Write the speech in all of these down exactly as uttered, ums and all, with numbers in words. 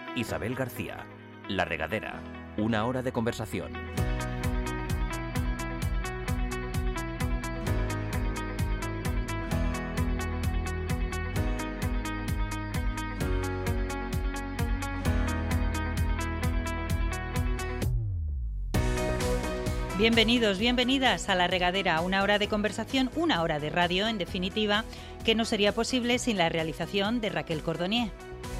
Isabel García, La Regadera, una hora de conversación. Bienvenidos, bienvenidas a La Regadera, una hora de conversación, una hora de radio, en definitiva, que no sería posible sin la realización de Raquel Cordonier.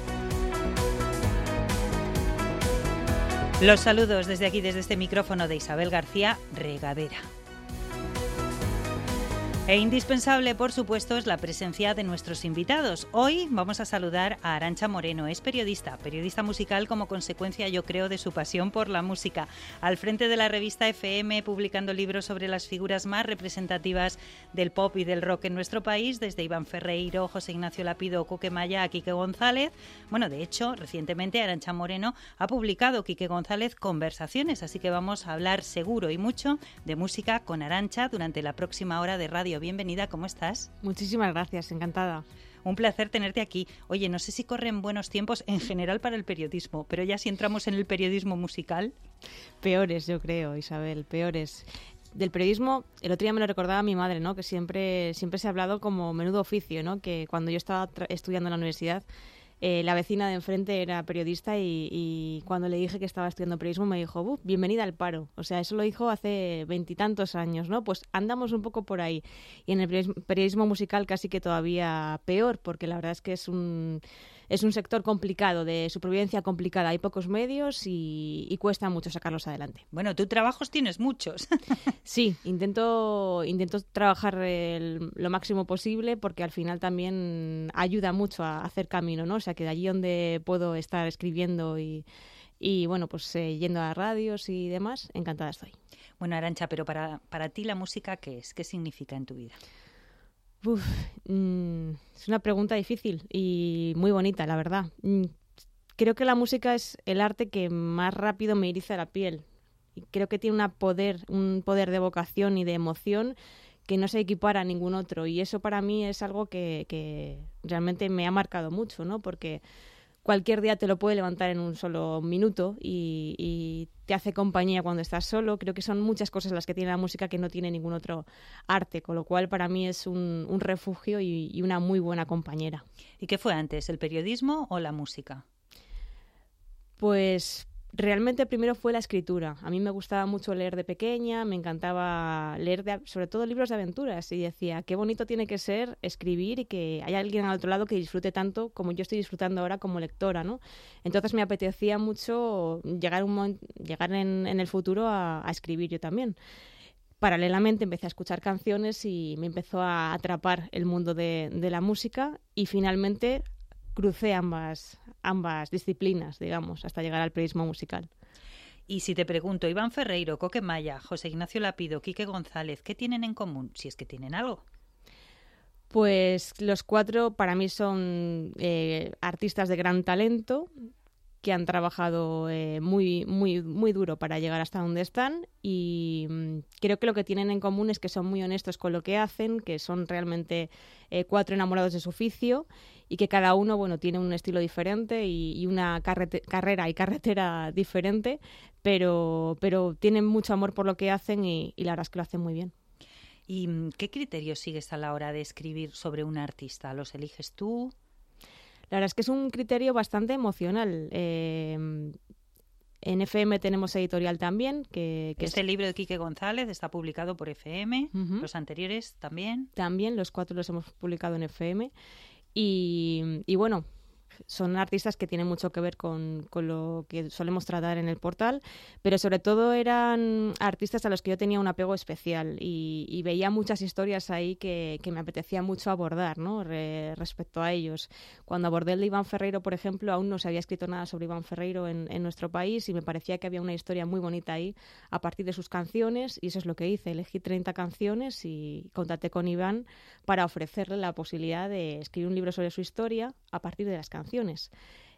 Los saludos desde aquí, desde este micrófono de Isabel García, Regadera. E indispensable, por supuesto, es la presencia de nuestros invitados. Hoy vamos a saludar a Arantxa Moreno. Es periodista, periodista musical como consecuencia, yo creo, de su pasión por la música. Al frente de la revista F M, publicando libros sobre las figuras más representativas del pop y del rock en nuestro país, desde Iván Ferreiro, José Ignacio Lapido, Quique Maya a Quique González. Bueno, de hecho, recientemente Arantxa Moreno ha publicado Quique González Conversaciones, así que vamos a hablar seguro y mucho de música con Arantxa durante la próxima hora de radio. Bienvenida, ¿cómo estás? Muchísimas gracias, encantada. Un placer tenerte aquí. Oye, no sé si corren buenos tiempos en general para el periodismo, pero ya si entramos en el periodismo musical... Peores, yo creo, Isabel, peores. Del periodismo, el otro día me lo recordaba mi madre, ¿no? Que siempre, siempre se ha hablado como menudo oficio, ¿no? Que cuando yo estaba tra- estudiando en la universidad, eh, la vecina de enfrente era periodista y, y cuando le dije que estaba estudiando periodismo me dijo, "Buf, bienvenida al paro". O sea, eso lo dijo hace veintitantos años, ¿no? Pues andamos un poco por ahí. Y en el periodismo, periodismo musical casi que todavía peor, porque la verdad es que es un... Es un sector complicado, de supervivencia complicada. Hay pocos medios y, y cuesta mucho sacarlos adelante. Bueno, tú trabajos tienes muchos. Sí, intento, intento trabajar el, lo máximo posible porque al final también ayuda mucho a hacer camino, ¿no? O sea, que de allí donde puedo estar escribiendo y, y bueno, pues eh, yendo a radios y demás, encantada estoy. Bueno, Arantxa, pero para, para ti la música, ¿qué es? ¿Qué significa en tu vida? Uf, mmm, es una pregunta difícil y muy bonita, la verdad. Mm, creo que la música es el arte que más rápido me eriza la piel. Y creo que tiene una poder, un poder de vocación y de emoción que no se equipara a ningún otro. Y eso para mí es algo que, que realmente me ha marcado mucho, ¿no? Porque cualquier día te lo puede levantar en un solo minuto y, y te hace compañía cuando estás solo. Creo que son muchas cosas las que tiene la música que no tiene ningún otro arte, con lo cual para mí es un, un refugio y, y una muy buena compañera. ¿Y qué fue antes, el periodismo o la música? Pues realmente primero fue la escritura. A mí me gustaba mucho leer de pequeña, me encantaba leer de, sobre todo libros de aventuras y decía, qué bonito tiene que ser escribir y que haya alguien al otro lado que disfrute tanto como yo estoy disfrutando ahora como lectora, ¿no? Entonces me apetecía mucho llegar, un momento, llegar en, en el futuro a, a escribir yo también. Paralelamente empecé a escuchar canciones y me empezó a atrapar el mundo de, de la música y finalmente crucé ambas, ambas disciplinas, digamos, hasta llegar al periodismo musical. Y si te pregunto, Iván Ferreiro, Quique Maya, José Ignacio Lapido, Quique González, ¿qué tienen en común? Si es que tienen algo. Pues los cuatro para mí son eh, artistas de gran talento que han trabajado eh, muy, muy, muy duro para llegar hasta donde están y mmm, creo que lo que tienen en común es que son muy honestos con lo que hacen, que son realmente eh, cuatro enamorados de su oficio y que cada uno, bueno, tiene un estilo diferente y, y una carrete- carrera y carretera diferente, pero, pero tienen mucho amor por lo que hacen y, y la verdad es que lo hacen muy bien. ¿Y qué criterios sigues a la hora de escribir sobre un artista? ¿Los eliges tú? La verdad es que es un criterio bastante emocional. Eh, en F M tenemos editorial también. Que, que este es... libro de Quique González está publicado por F M, uh-huh. Los anteriores también. También, los cuatro los hemos publicado en F M. Y, y bueno, son artistas que tienen mucho que ver con, con lo que solemos tratar en el portal, pero sobre todo eran artistas a los que yo tenía un apego especial y, y veía muchas historias ahí que, que me apetecía mucho abordar, ¿no? Re, respecto a ellos. Cuando abordé el de Iván Ferreiro, por ejemplo, aún no se había escrito nada sobre Iván Ferreiro en, en nuestro país y me parecía que había una historia muy bonita ahí a partir de sus canciones y eso es lo que hice. Elegí treinta canciones y contacté con Iván para ofrecerle la posibilidad de escribir un libro sobre su historia a partir de las canciones.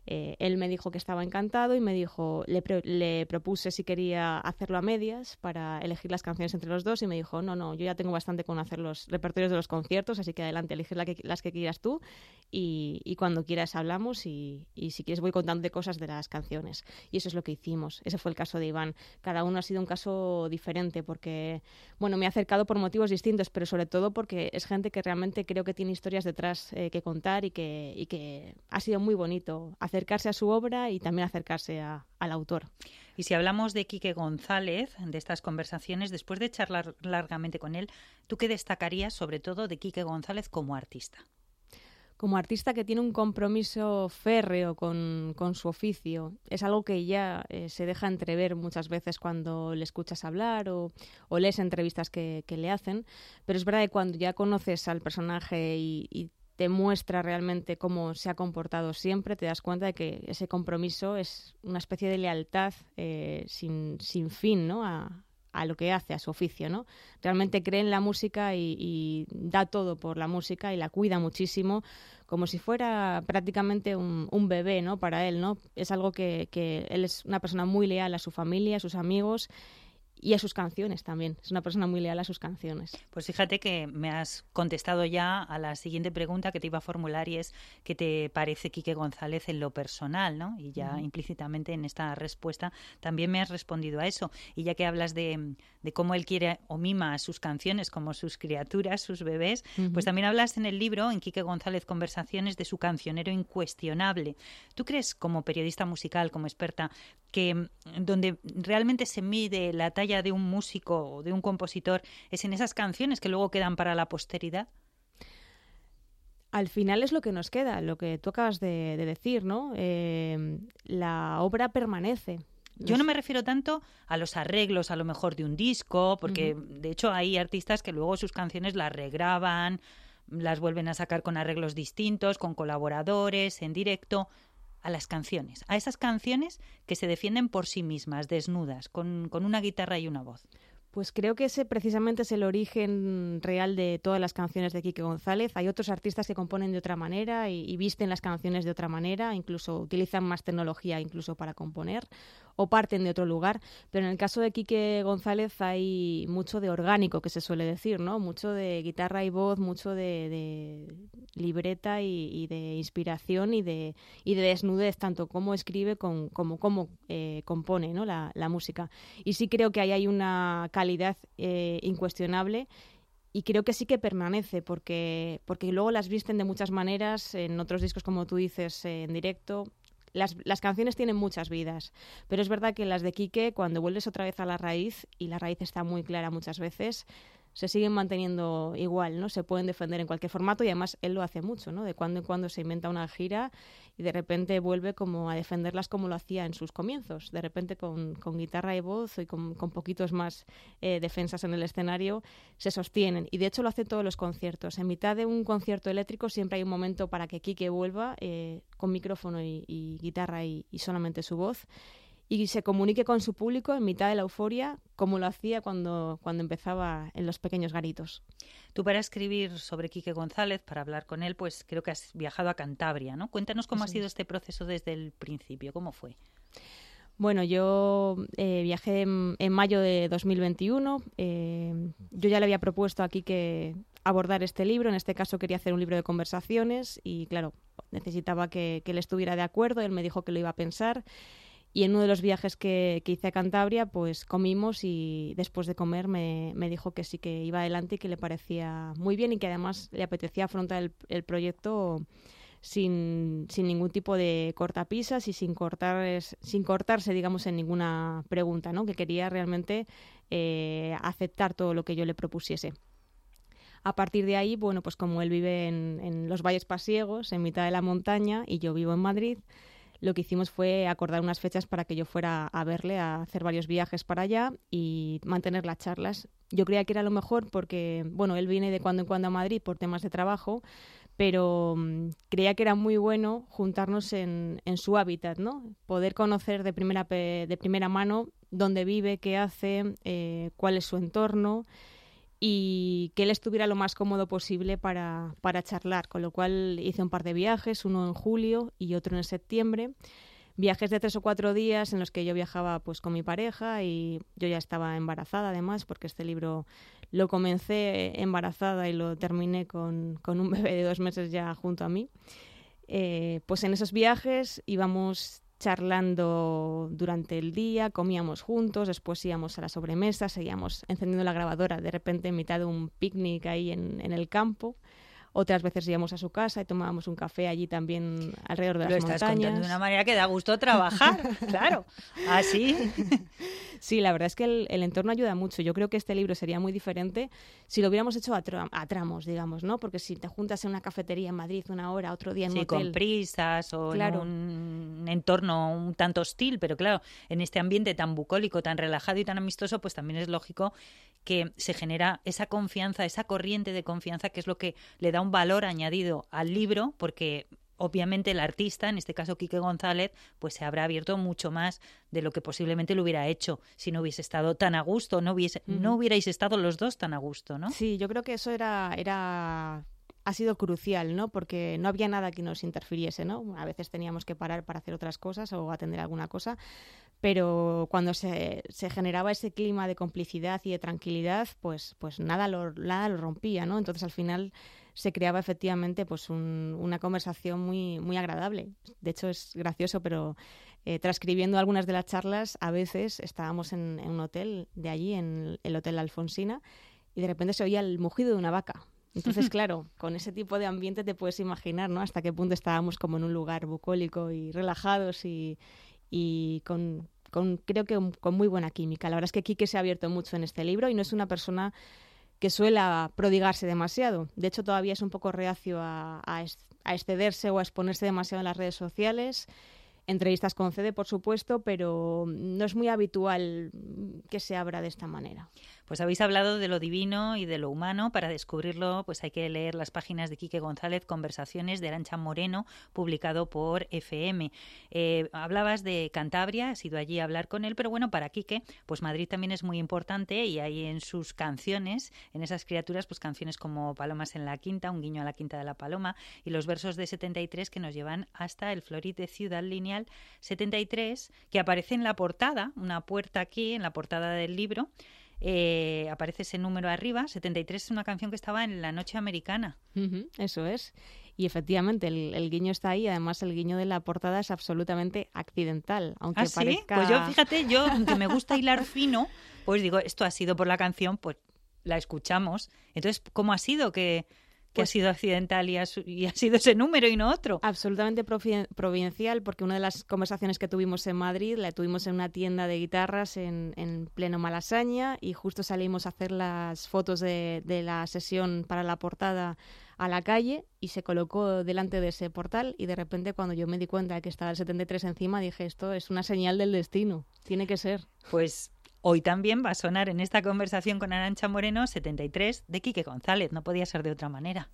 Eh, él me dijo que estaba encantado y me dijo, le, pro, le propuse si quería hacerlo a medias para elegir las canciones entre los dos y me dijo, no, no, yo ya tengo bastante con hacer los repertorios de los conciertos, así que adelante, elige la que, las que quieras tú y, y cuando quieras hablamos y, y si quieres voy contándote cosas de las canciones. Y eso es lo que hicimos. Ese fue el caso de Iván. Cada uno ha sido un caso diferente porque, bueno, me he acercado por motivos distintos, pero sobre todo porque es gente que realmente creo que tiene historias detrás eh, que contar y que, y que ha sido muy bonito acercarse a su obra y también acercarse a, al autor. Y si hablamos de Quique González, de estas conversaciones, después de charlar largamente con él, ¿tú qué destacarías sobre todo de Quique González como artista? Como artista que tiene un compromiso férreo con, con su oficio. Es algo que ya eh, se deja entrever muchas veces cuando le escuchas hablar o, o lees entrevistas que, que le hacen, pero es verdad que cuando ya conoces al personaje y, y te muestra realmente cómo se ha comportado siempre, te das cuenta de que ese compromiso es una especie de lealtad eh, sin, sin fin, ¿no? a, a lo que hace, a su oficio, ¿no? Realmente cree en la música y, y da todo por la música y la cuida muchísimo, como si fuera prácticamente un, un bebé, ¿no? Para él, ¿no? Es algo que, que él es una persona muy leal a su familia, a sus amigos y a sus canciones también. Es una persona muy leal a sus canciones. Pues fíjate que me has contestado ya a la siguiente pregunta que te iba a formular y es ¿qué te parece Quique González en lo personal, ¿no? Y ya uh-huh. implícitamente en esta respuesta también me has respondido a eso. Y ya que hablas de, de cómo él quiere o mima a sus canciones como sus criaturas, sus bebés, uh-huh. pues también hablas en el libro, en Quique González Conversaciones, de su cancionero incuestionable. ¿Tú crees, como periodista musical, como experta, que donde realmente se mide la talla de un músico o de un compositor es en esas canciones que luego quedan para la posteridad? Al final es lo que nos queda, lo que tú acabas de, de decir, ¿no? Eh, la obra permanece. Yo no me refiero tanto a los arreglos, a lo mejor de un disco, porque uh-huh. de hecho hay artistas que luego sus canciones las regraban, las vuelven a sacar con arreglos distintos, con colaboradores, en directo. A las canciones, a esas canciones que se defienden por sí mismas, desnudas, con, con una guitarra y una voz. Pues creo que ese precisamente es el origen real de todas las canciones de Quique González. Hay otros artistas que componen de otra manera y, y visten las canciones de otra manera, incluso utilizan más tecnología incluso para componer o parten de otro lugar, pero en el caso de Quique González hay mucho de orgánico, que se suele decir, ¿no? Mucho de guitarra y voz, mucho de, de libreta y, y de inspiración y de, y de desnudez, tanto como escribe con, como cómo eh, compone, ¿no? la, la música. Y sí creo que ahí hay una calidad eh, incuestionable y creo que sí que permanece porque, porque luego las visten de muchas maneras en otros discos, como tú dices, eh, en directo. Las, las canciones tienen muchas vidas, pero es verdad que las de Quique, cuando vuelves otra vez a la raíz, y la raíz está muy clara muchas veces, se siguen manteniendo igual, ¿no? Se pueden defender en cualquier formato y además él lo hace mucho, ¿no? De cuando en cuando se inventa una gira y de repente vuelve como a defenderlas como lo hacía en sus comienzos, de repente con, con guitarra y voz y con, con poquitos más eh, defensas en el escenario se sostienen y de hecho lo hace en todos los conciertos. En mitad de un concierto eléctrico siempre hay un momento para que Quique vuelva eh, con micrófono y, y guitarra y, y solamente su voz y se comunique con su público en mitad de la euforia, como lo hacía cuando, cuando empezaba en los pequeños garitos. Tú, para escribir sobre Quique González, para hablar con él, pues creo que has viajado a Cantabria, ¿no? Cuéntanos cómo Eso ha sido es. este proceso desde el principio, ¿cómo fue? Bueno, yo eh, viajé en, en mayo de dos mil veintiuno. Eh, yo ya le había propuesto a Quique abordar este libro. En este caso quería hacer un libro de conversaciones y, claro, necesitaba que, que él estuviera de acuerdo. Él me dijo que lo iba a pensar. Y en uno de los viajes que, que hice a Cantabria, pues comimos y después de comer me, me dijo que sí que iba adelante y que le parecía muy bien y que además le apetecía afrontar el, el proyecto sin, sin ningún tipo de cortapisas y sin, cortar, sin cortarse, digamos, en ninguna pregunta, ¿no? Que quería realmente eh, aceptar todo lo que yo le propusiese. A partir de ahí, bueno, pues como él vive en, en los Valles Pasiegos, en mitad de la montaña, y yo vivo en Madrid, lo que hicimos fue acordar unas fechas para que yo fuera a verle, a hacer varios viajes para allá y mantener las charlas. Yo creía que era lo mejor porque, bueno, él viene de cuando en cuando a Madrid por temas de trabajo, pero um, creía que era muy bueno juntarnos en, en su hábitat, ¿no? Poder conocer de primera, de primera mano dónde vive, qué hace, eh, cuál es su entorno. y que él estuviera lo más cómodo posible para, para charlar, con lo cual hice un par de viajes, uno en julio y otro en septiembre. Viajes de tres o cuatro días en los que yo viajaba pues con mi pareja y yo ya estaba embarazada además, porque este libro lo comencé embarazada y lo terminé con, con un bebé de dos meses ya junto a mí. Eh, pues en esos viajes íbamos charlando durante el día, comíamos juntos, después íbamos a la sobremesa, seguíamos encendiendo la grabadora de repente en mitad de un picnic ahí en, en el campo. Otras veces íbamos a su casa y tomábamos un café allí también alrededor de las montañas. Lo estás contando de una manera que da gusto trabajar, claro. Así. Sí, la verdad es que el, el entorno ayuda mucho. Yo creo que este libro sería muy diferente si lo hubiéramos hecho a, tra- a tramos, digamos, ¿no? Porque si te juntas en una cafetería en Madrid una hora, otro día en sí, un hotel... con prisas o claro. en un entorno un tanto hostil, pero claro, en este ambiente tan bucólico, tan relajado y tan amistoso, pues también es lógico que se genera esa confianza, esa corriente de confianza que es lo que le da un valor añadido al libro, porque obviamente el artista, en este caso Quique González, pues se habrá abierto mucho más de lo que posiblemente lo hubiera hecho si no hubiese estado tan a gusto, no hubiese, uh-huh. no hubierais estado los dos tan a gusto, ¿no? Sí, yo creo que eso era, era ha sido crucial, ¿no? Porque no había nada que nos interfiriese, ¿no? A veces teníamos que parar para hacer otras cosas o atender alguna cosa, pero cuando se, se generaba ese clima de complicidad y de tranquilidad, pues, pues nada lo, nada lo rompía, ¿no? Entonces al final se creaba efectivamente pues un, una conversación muy, muy agradable. De hecho es gracioso, pero eh, transcribiendo algunas de las charlas, a veces estábamos en, en un hotel de allí, en el Hotel Alfonsina, y de repente se oía el mugido de una vaca. Entonces, claro, con ese tipo de ambiente te puedes imaginar, ¿no? Hasta qué punto estábamos como en un lugar bucólico y relajados y, y con, con, creo que un, con muy buena química. La verdad es que Quique se ha abierto mucho en este libro y no es una persona que suela prodigarse demasiado. De hecho, todavía es un poco reacio a, a, a excederse o a exponerse demasiado en las redes sociales. Entrevistas concede, por supuesto, pero no es muy habitual que se abra de esta manera. Pues habéis hablado de lo divino y de lo humano. Para descubrirlo, pues hay que leer las páginas de Quique González, Conversaciones, de Arantxa Moreno, publicado por F M. Eh, hablabas de Cantabria, has ido allí a hablar con él, pero bueno, para Quique, pues Madrid también es muy importante y hay en sus canciones, en esas criaturas, pues canciones como Palomas en la Quinta, un guiño a la Quinta de la Paloma, y los versos de setenta y tres que nos llevan hasta el Florit de Ciudad Lineal setenta y tres, que aparece en la portada, una puerta aquí, en la portada del libro. Eh, aparece ese número arriba. setenta y tres es una canción que estaba en La Noche Americana. Uh-huh, eso es. Y efectivamente, el, el guiño está ahí. Además, el guiño de la portada es absolutamente accidental. Aunque ¿Ah, sí? parezca... Pues yo, fíjate, yo, aunque me gusta hilar fino, pues digo, esto ha sido por la canción, pues la escuchamos. Entonces, ¿cómo ha sido que... que pues, ha sido accidental y ha, y ha sido ese número y no otro? Absolutamente providencial, porque una de las conversaciones que tuvimos en Madrid la tuvimos en una tienda de guitarras en, en pleno Malasaña y justo salimos a hacer las fotos de, de la sesión para la portada a la calle y se colocó delante de ese portal y de repente cuando yo me di cuenta de que estaba el setenta y tres encima dije, esto es una señal del destino, tiene que ser. Pues... hoy también va a sonar en esta conversación con Arantxa Moreno setenta y tres de Quique González. No podía ser de otra manera.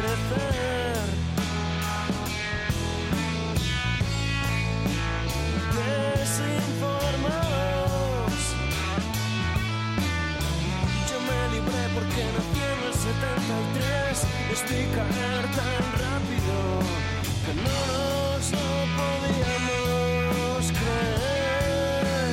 crecer. Desinformados. Yo me libré porque nací en el setenta y tres. Les vi caer tan rápido que no nos lo podíamos creer.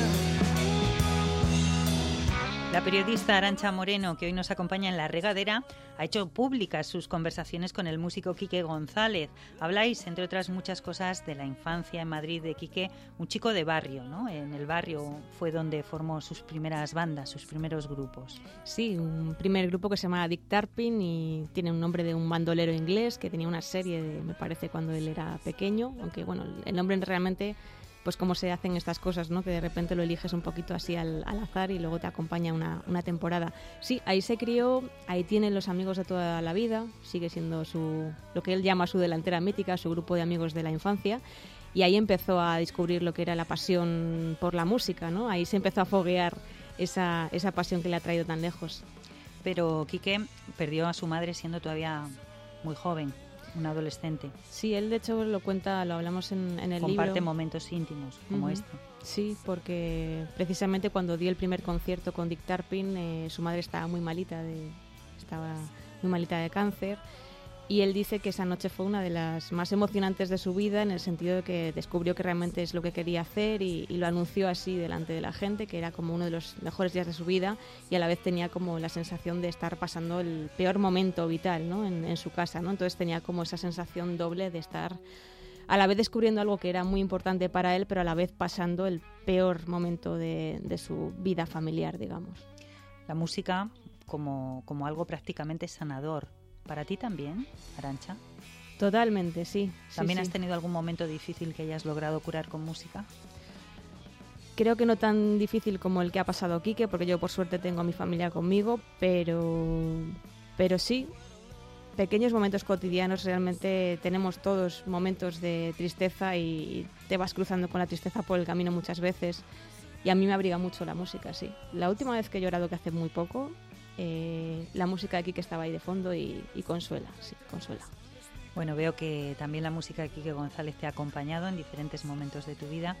La periodista Arantxa Moreno, que hoy nos acompaña en La Regadera, ha hecho públicas sus conversaciones con el músico Quique González. Habláis, entre otras muchas cosas, de la infancia en Madrid de Quique, un chico de barrio, ¿no? En el barrio fue donde formó sus primeras bandas, sus primeros grupos. Sí, un primer grupo que se llama Dick Turpin y tiene un nombre de un bandolero inglés que tenía una serie, de, me parece, cuando él era pequeño, aunque bueno, el nombre realmente... pues cómo se hacen estas cosas, ¿no? Que de repente lo eliges un poquito así al, al azar y luego te acompaña una, una temporada. Sí, ahí se crió, ahí tiene los amigos de toda la vida, sigue siendo su lo que él llama su delantera mítica, su grupo de amigos de la infancia, y ahí empezó a descubrir lo que era la pasión por la música, ¿no? Ahí se empezó a foguear esa, esa pasión que le ha traído tan lejos. Pero Quique perdió a su madre siendo todavía muy joven. Un adolescente. Sí, él de hecho lo cuenta, lo hablamos en, en el Comparte libro. Comparte momentos íntimos como uh-huh. este. Sí, porque precisamente cuando dio el primer concierto con Dick Turpin, eh, su madre estaba muy malita, de, estaba muy malita de cáncer. Y él dice que esa noche fue una de las más emocionantes de su vida, en el sentido de que descubrió que realmente es lo que quería hacer y, y lo anunció así delante de la gente, que era como uno de los mejores días de su vida, y a la vez tenía como la sensación de estar pasando el peor momento vital, ¿no? en, en su casa, ¿no? Entonces tenía como esa sensación doble de estar a la vez descubriendo algo que era muy importante para él, pero a la vez pasando el peor momento de, de su vida familiar, digamos. La música como, como algo prácticamente sanador. ¿Para ti también, Arantxa? Totalmente, sí. ¿También sí, has sí. tenido algún momento difícil que hayas logrado curar con música? Creo que no tan difícil como el que ha pasado Quique, porque yo por suerte tengo a mi familia conmigo, pero, pero sí, pequeños momentos cotidianos. Realmente tenemos todos momentos de tristeza y te vas cruzando con la tristeza por el camino muchas veces, y a mí me abriga mucho la música, sí. La última vez que he llorado, que hace muy poco, Eh, la música de Quique estaba ahí de fondo y, y consuela, sí, consuela. Bueno, veo que también la música de Quique González te ha acompañado en diferentes momentos de tu vida.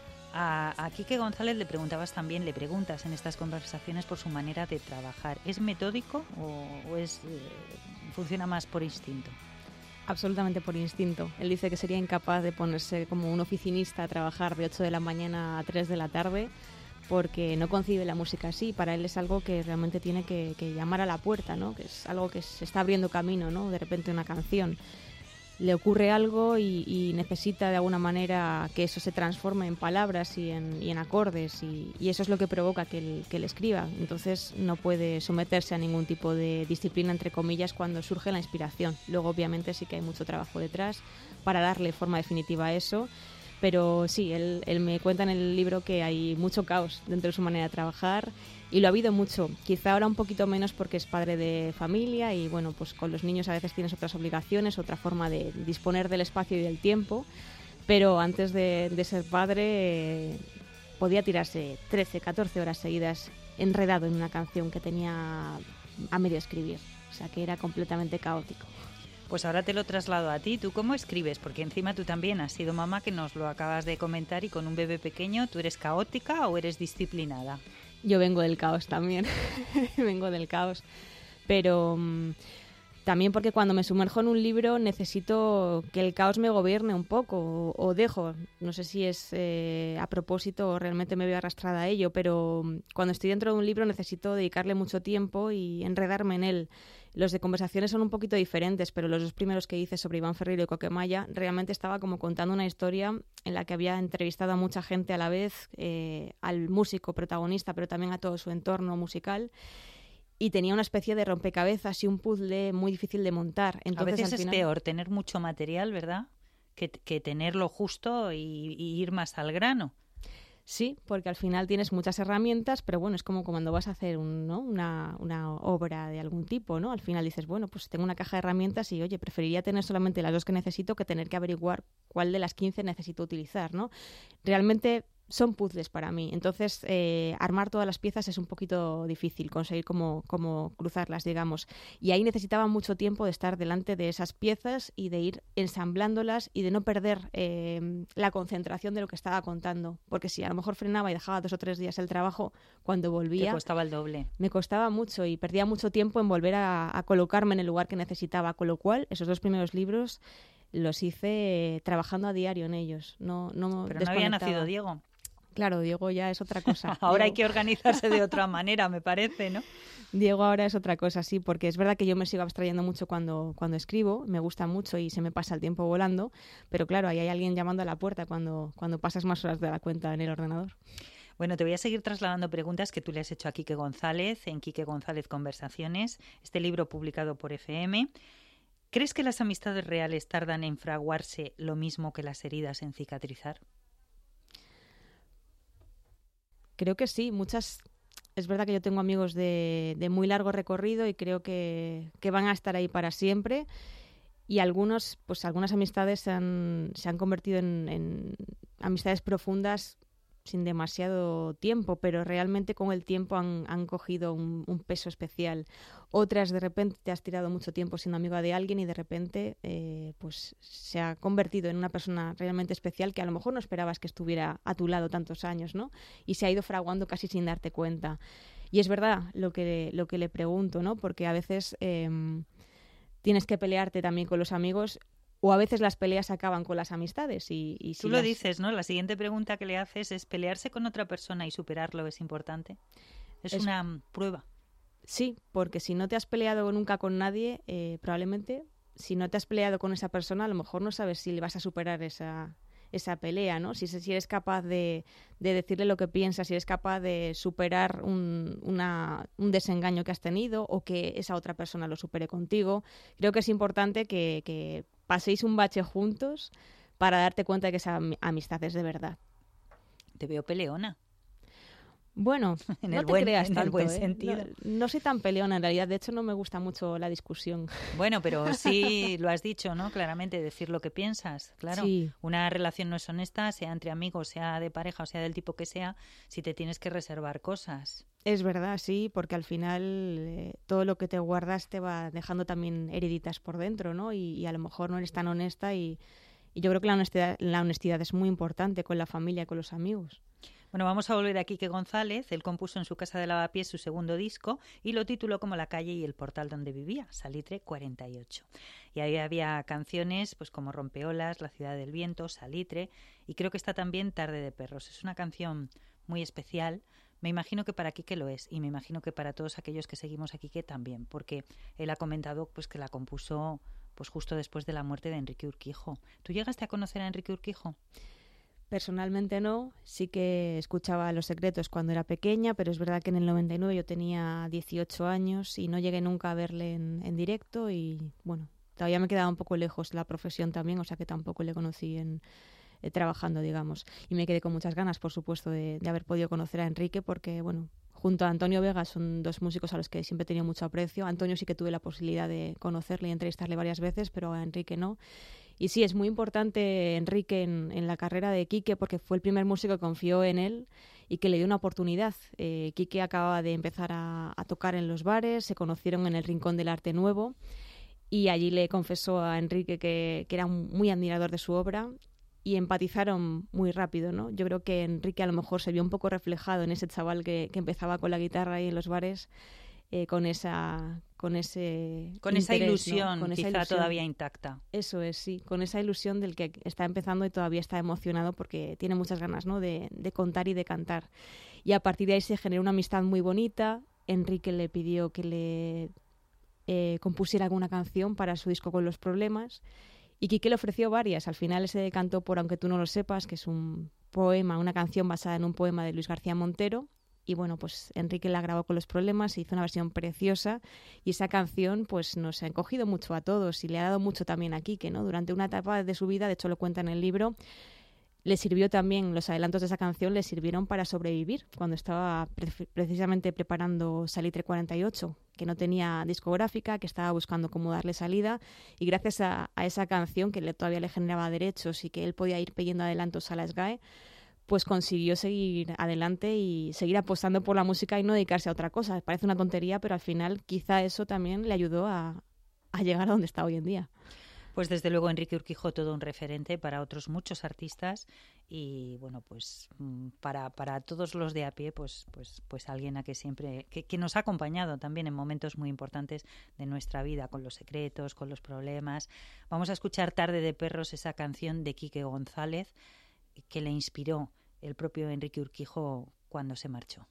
A, a Quique González le preguntabas también, le preguntas en estas conversaciones por su manera de trabajar. ¿Es metódico o, o es, eh, funciona más por instinto? Absolutamente por instinto. Él dice que sería incapaz de ponerse como un oficinista a trabajar de ocho de la mañana a tres de la tarde, porque no concibe la música así. Para él es algo que realmente tiene que, que llamar a la puerta, ¿no? Que es algo que se está abriendo camino, ¿no? De repente una canción. Le ocurre algo y, y necesita de alguna manera que eso se transforme en palabras y en, y en acordes, y, y eso es lo que provoca que él, que él escriba. Entonces no puede someterse a ningún tipo de disciplina, entre comillas, cuando surge la inspiración. Luego obviamente sí que hay mucho trabajo detrás para darle forma definitiva a eso. Pero sí, él, él me cuenta en el libro que hay mucho caos dentro de su manera de trabajar, y lo ha habido mucho. Quizá ahora un poquito menos porque es padre de familia y bueno, pues con los niños a veces tienes otras obligaciones, otra forma de disponer del espacio y del tiempo, pero antes de, de ser padre eh, podía tirarse trece, catorce horas seguidas enredado en una canción que tenía a medio escribir, o sea que era completamente caótico. Pues ahora te lo traslado a ti. ¿Tú cómo escribes? Porque encima tú también has sido mamá, que nos lo acabas de comentar, y con un bebé pequeño, ¿tú eres caótica o eres disciplinada? Yo vengo del caos también, vengo del caos, pero um, también porque cuando me sumerjo en un libro necesito que el caos me gobierne un poco, o, o dejo, no sé si es eh, a propósito o realmente me veo arrastrada a ello, pero um, cuando estoy dentro de un libro necesito dedicarle mucho tiempo y enredarme en él. Los de conversaciones son un poquito diferentes, pero los dos primeros que hice sobre Iván Ferreiro y Coquemaya, realmente estaba como contando una historia en la que había entrevistado a mucha gente a la vez, eh, al músico protagonista, pero también a todo su entorno musical, y tenía una especie de rompecabezas y un puzzle muy difícil de montar. Entonces, a veces al final... es peor tener mucho material, ¿verdad?, que, que tenerlo justo y, y ir más al grano. Sí, porque al final tienes muchas herramientas, pero bueno, es como cuando vas a hacer un, ¿no? una, una obra de algún tipo, ¿no? Al final dices, bueno, pues tengo una caja de herramientas y, oye, preferiría tener solamente las dos que necesito que tener que averiguar cuál de las quince necesito utilizar, ¿no? Realmente son puzzles para mí. Entonces, eh, armar todas las piezas es un poquito difícil, conseguir cómo, cómo cruzarlas, digamos. Y ahí necesitaba mucho tiempo de estar delante de esas piezas y de ir ensamblándolas y de no perder eh, la concentración de lo que estaba contando. Porque si a lo mejor frenaba y dejaba dos o tres días el trabajo, cuando volvía... Te costaba el doble. Me costaba mucho y perdía mucho tiempo en volver a, a colocarme en el lugar que necesitaba. Con lo cual, esos dos primeros libros los hice trabajando a diario en ellos. No, no Pero no había nacido Diego. Claro, Diego ya es otra cosa. Ahora Diego... hay que organizarse de otra manera, me parece, ¿no? Diego ahora es otra cosa, sí, porque es verdad que yo me sigo abstrayendo mucho cuando, cuando escribo, me gusta mucho y se me pasa el tiempo volando, pero claro, ahí hay alguien llamando a la puerta cuando, cuando pasas más horas de la cuenta en el ordenador. Bueno, te voy a seguir trasladando preguntas que tú le has hecho a Quique González, en Quique González Conversaciones, este libro publicado por F M. ¿Crees que las amistades reales tardan en fraguarse lo mismo que las heridas en cicatrizar? Creo que sí, muchas... Es verdad que yo tengo amigos de, de muy largo recorrido y creo que, que van a estar ahí para siempre. Y algunos, pues algunas amistades se han, se han convertido en, en amistades profundas sin demasiado tiempo, pero realmente con el tiempo han, han cogido un, un peso especial. Otras, de repente, te has tirado mucho tiempo siendo amiga de alguien y de repente eh, pues se ha convertido en una persona realmente especial que a lo mejor no esperabas que estuviera a tu lado tantos años, ¿no? Y se ha ido fraguando casi sin darte cuenta. Y es verdad lo que, lo que le pregunto, ¿no? Porque a veces eh, tienes que pelearte también con los amigos. O a veces las peleas acaban con las amistades. Y, y si Tú lo las... dices, ¿no? La siguiente pregunta que le haces es, ¿pelearse con otra persona y superarlo es importante? Es, es... una prueba. Sí, porque si no te has peleado nunca con nadie, eh, probablemente, si no te has peleado con esa persona, a lo mejor no sabes si le vas a superar esa, esa pelea, ¿no? Si, si eres capaz de, de decirle lo que piensas, si eres capaz de superar un, una, un desengaño que has tenido o que esa otra persona lo supere contigo. Creo que es importante que... que paséis un bache juntos para darte cuenta de que esa amistad es de verdad. Te veo peleona. Bueno, en no el te buen, creas en tanto, el buen ¿eh? sentido. No, no soy tan peleona en realidad, de hecho no me gusta mucho la discusión. Bueno, pero sí lo has dicho, ¿no? Claramente, decir lo que piensas, claro. Sí. Una relación no es honesta, sea entre amigos, sea de pareja o sea del tipo que sea, si te tienes que reservar cosas. Es verdad, sí, porque al final eh, todo lo que te guardas te va dejando también heriditas por dentro, ¿no? Y, y a lo mejor no eres tan honesta y, y yo creo que la honestidad, la honestidad es muy importante con la familia, con los amigos. Bueno, vamos a volver a Quique González. Él compuso en su casa de Lavapiés su segundo disco y lo tituló como La calle y el portal donde vivía, Salitre cuarenta y ocho. Y ahí había canciones pues como Rompeolas, La ciudad del viento, Salitre y creo que está también Tarde de perros. Es una canción muy especial. Me imagino que para Quique lo es y me imagino que para todos aquellos que seguimos a Quique también, porque él ha comentado pues que la compuso pues justo después de la muerte de Enrique Urquijo. ¿Tú llegaste a conocer a Enrique Urquijo? Personalmente no, sí que escuchaba Los Secretos cuando era pequeña, pero es verdad que en el noventa y nueve yo tenía dieciocho años y no llegué nunca a verle en, en directo y bueno, todavía me quedaba un poco lejos la profesión también, o sea que tampoco le conocí en, eh, trabajando, digamos. Y me quedé con muchas ganas, por supuesto, de, de haber podido conocer a Enrique porque, bueno, junto a Antonio Vega son dos músicos a los que siempre he tenido mucho aprecio. A Antonio sí que tuve la posibilidad de conocerle y entrevistarle varias veces, pero a Enrique no. Y sí, es muy importante Enrique en, en la carrera de Quique porque fue el primer músico que confió en él y que le dio una oportunidad. Eh, Quique acababa de empezar a, a tocar en los bares, se conocieron en el Rincón del Arte Nuevo y allí le confesó a Enrique que, que era un, muy admirador de su obra y empatizaron muy rápido, ¿no? Yo creo que Enrique a lo mejor se vio un poco reflejado en ese chaval que, que empezaba con la guitarra ahí en los bares, eh, con esa... con ese con interés, esa ilusión, ¿no? Con quizá esa ilusión todavía intacta. Eso es, sí, con esa ilusión del que está empezando y todavía está emocionado porque tiene muchas ganas, ¿no? de, de contar y de cantar. Y a partir de ahí se generó una amistad muy bonita. Enrique le pidió que le eh, compusiera alguna canción para su disco Con los problemas y Quique le ofreció varias. Al final se cantó por Aunque tú no lo sepas, que es un poema, una canción basada en un poema de Luis García Montero. Y bueno, pues Enrique la grabó Con los problemas, hizo una versión preciosa y esa canción pues nos ha encogido mucho a todos y le ha dado mucho también a Quique, ¿no? Durante una etapa de su vida, de hecho lo cuenta en el libro, le sirvió también, los adelantos de esa canción le sirvieron para sobrevivir cuando estaba pre- precisamente preparando Salitre cuarenta y ocho, que no tenía discográfica, que estaba buscando cómo darle salida y gracias a, a esa canción que le, todavía le generaba derechos y que él podía ir pidiendo adelantos a la S G A E, pues consiguió seguir adelante y seguir apostando por la música y no dedicarse a otra cosa. Parece una tontería, pero al final quizá eso también le ayudó a, a llegar a donde está hoy en día. Pues desde luego Enrique Urquijo, todo un referente para otros muchos artistas y bueno, pues para, para todos los de a pie, pues, pues, pues alguien a que siempre, que, que nos ha acompañado también en momentos muy importantes de nuestra vida, con los secretos, con los problemas. Vamos a escuchar Tarde de Perros, esa canción de Quique González, que le inspiró el propio Enrique Urquijo cuando se marchó.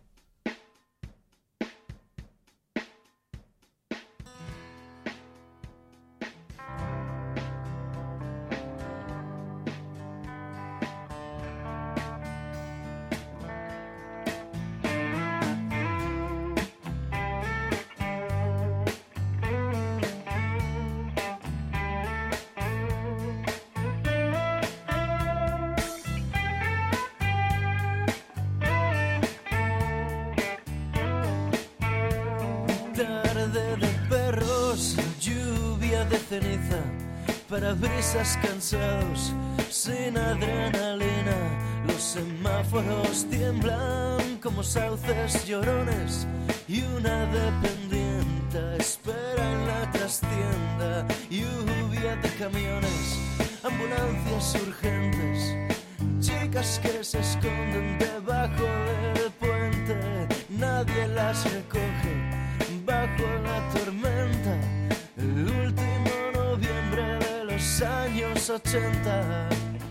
Parabrisas cansados, sin adrenalina, los semáforos tiemblan como sauces llorones y una dependiente espera en la trastienda. Lluvia de camiones, ambulancias urgentes, chicas que se esconden debajo del puente, nadie las recoge bajo la tormenta. El último noviembre de los años ochenta.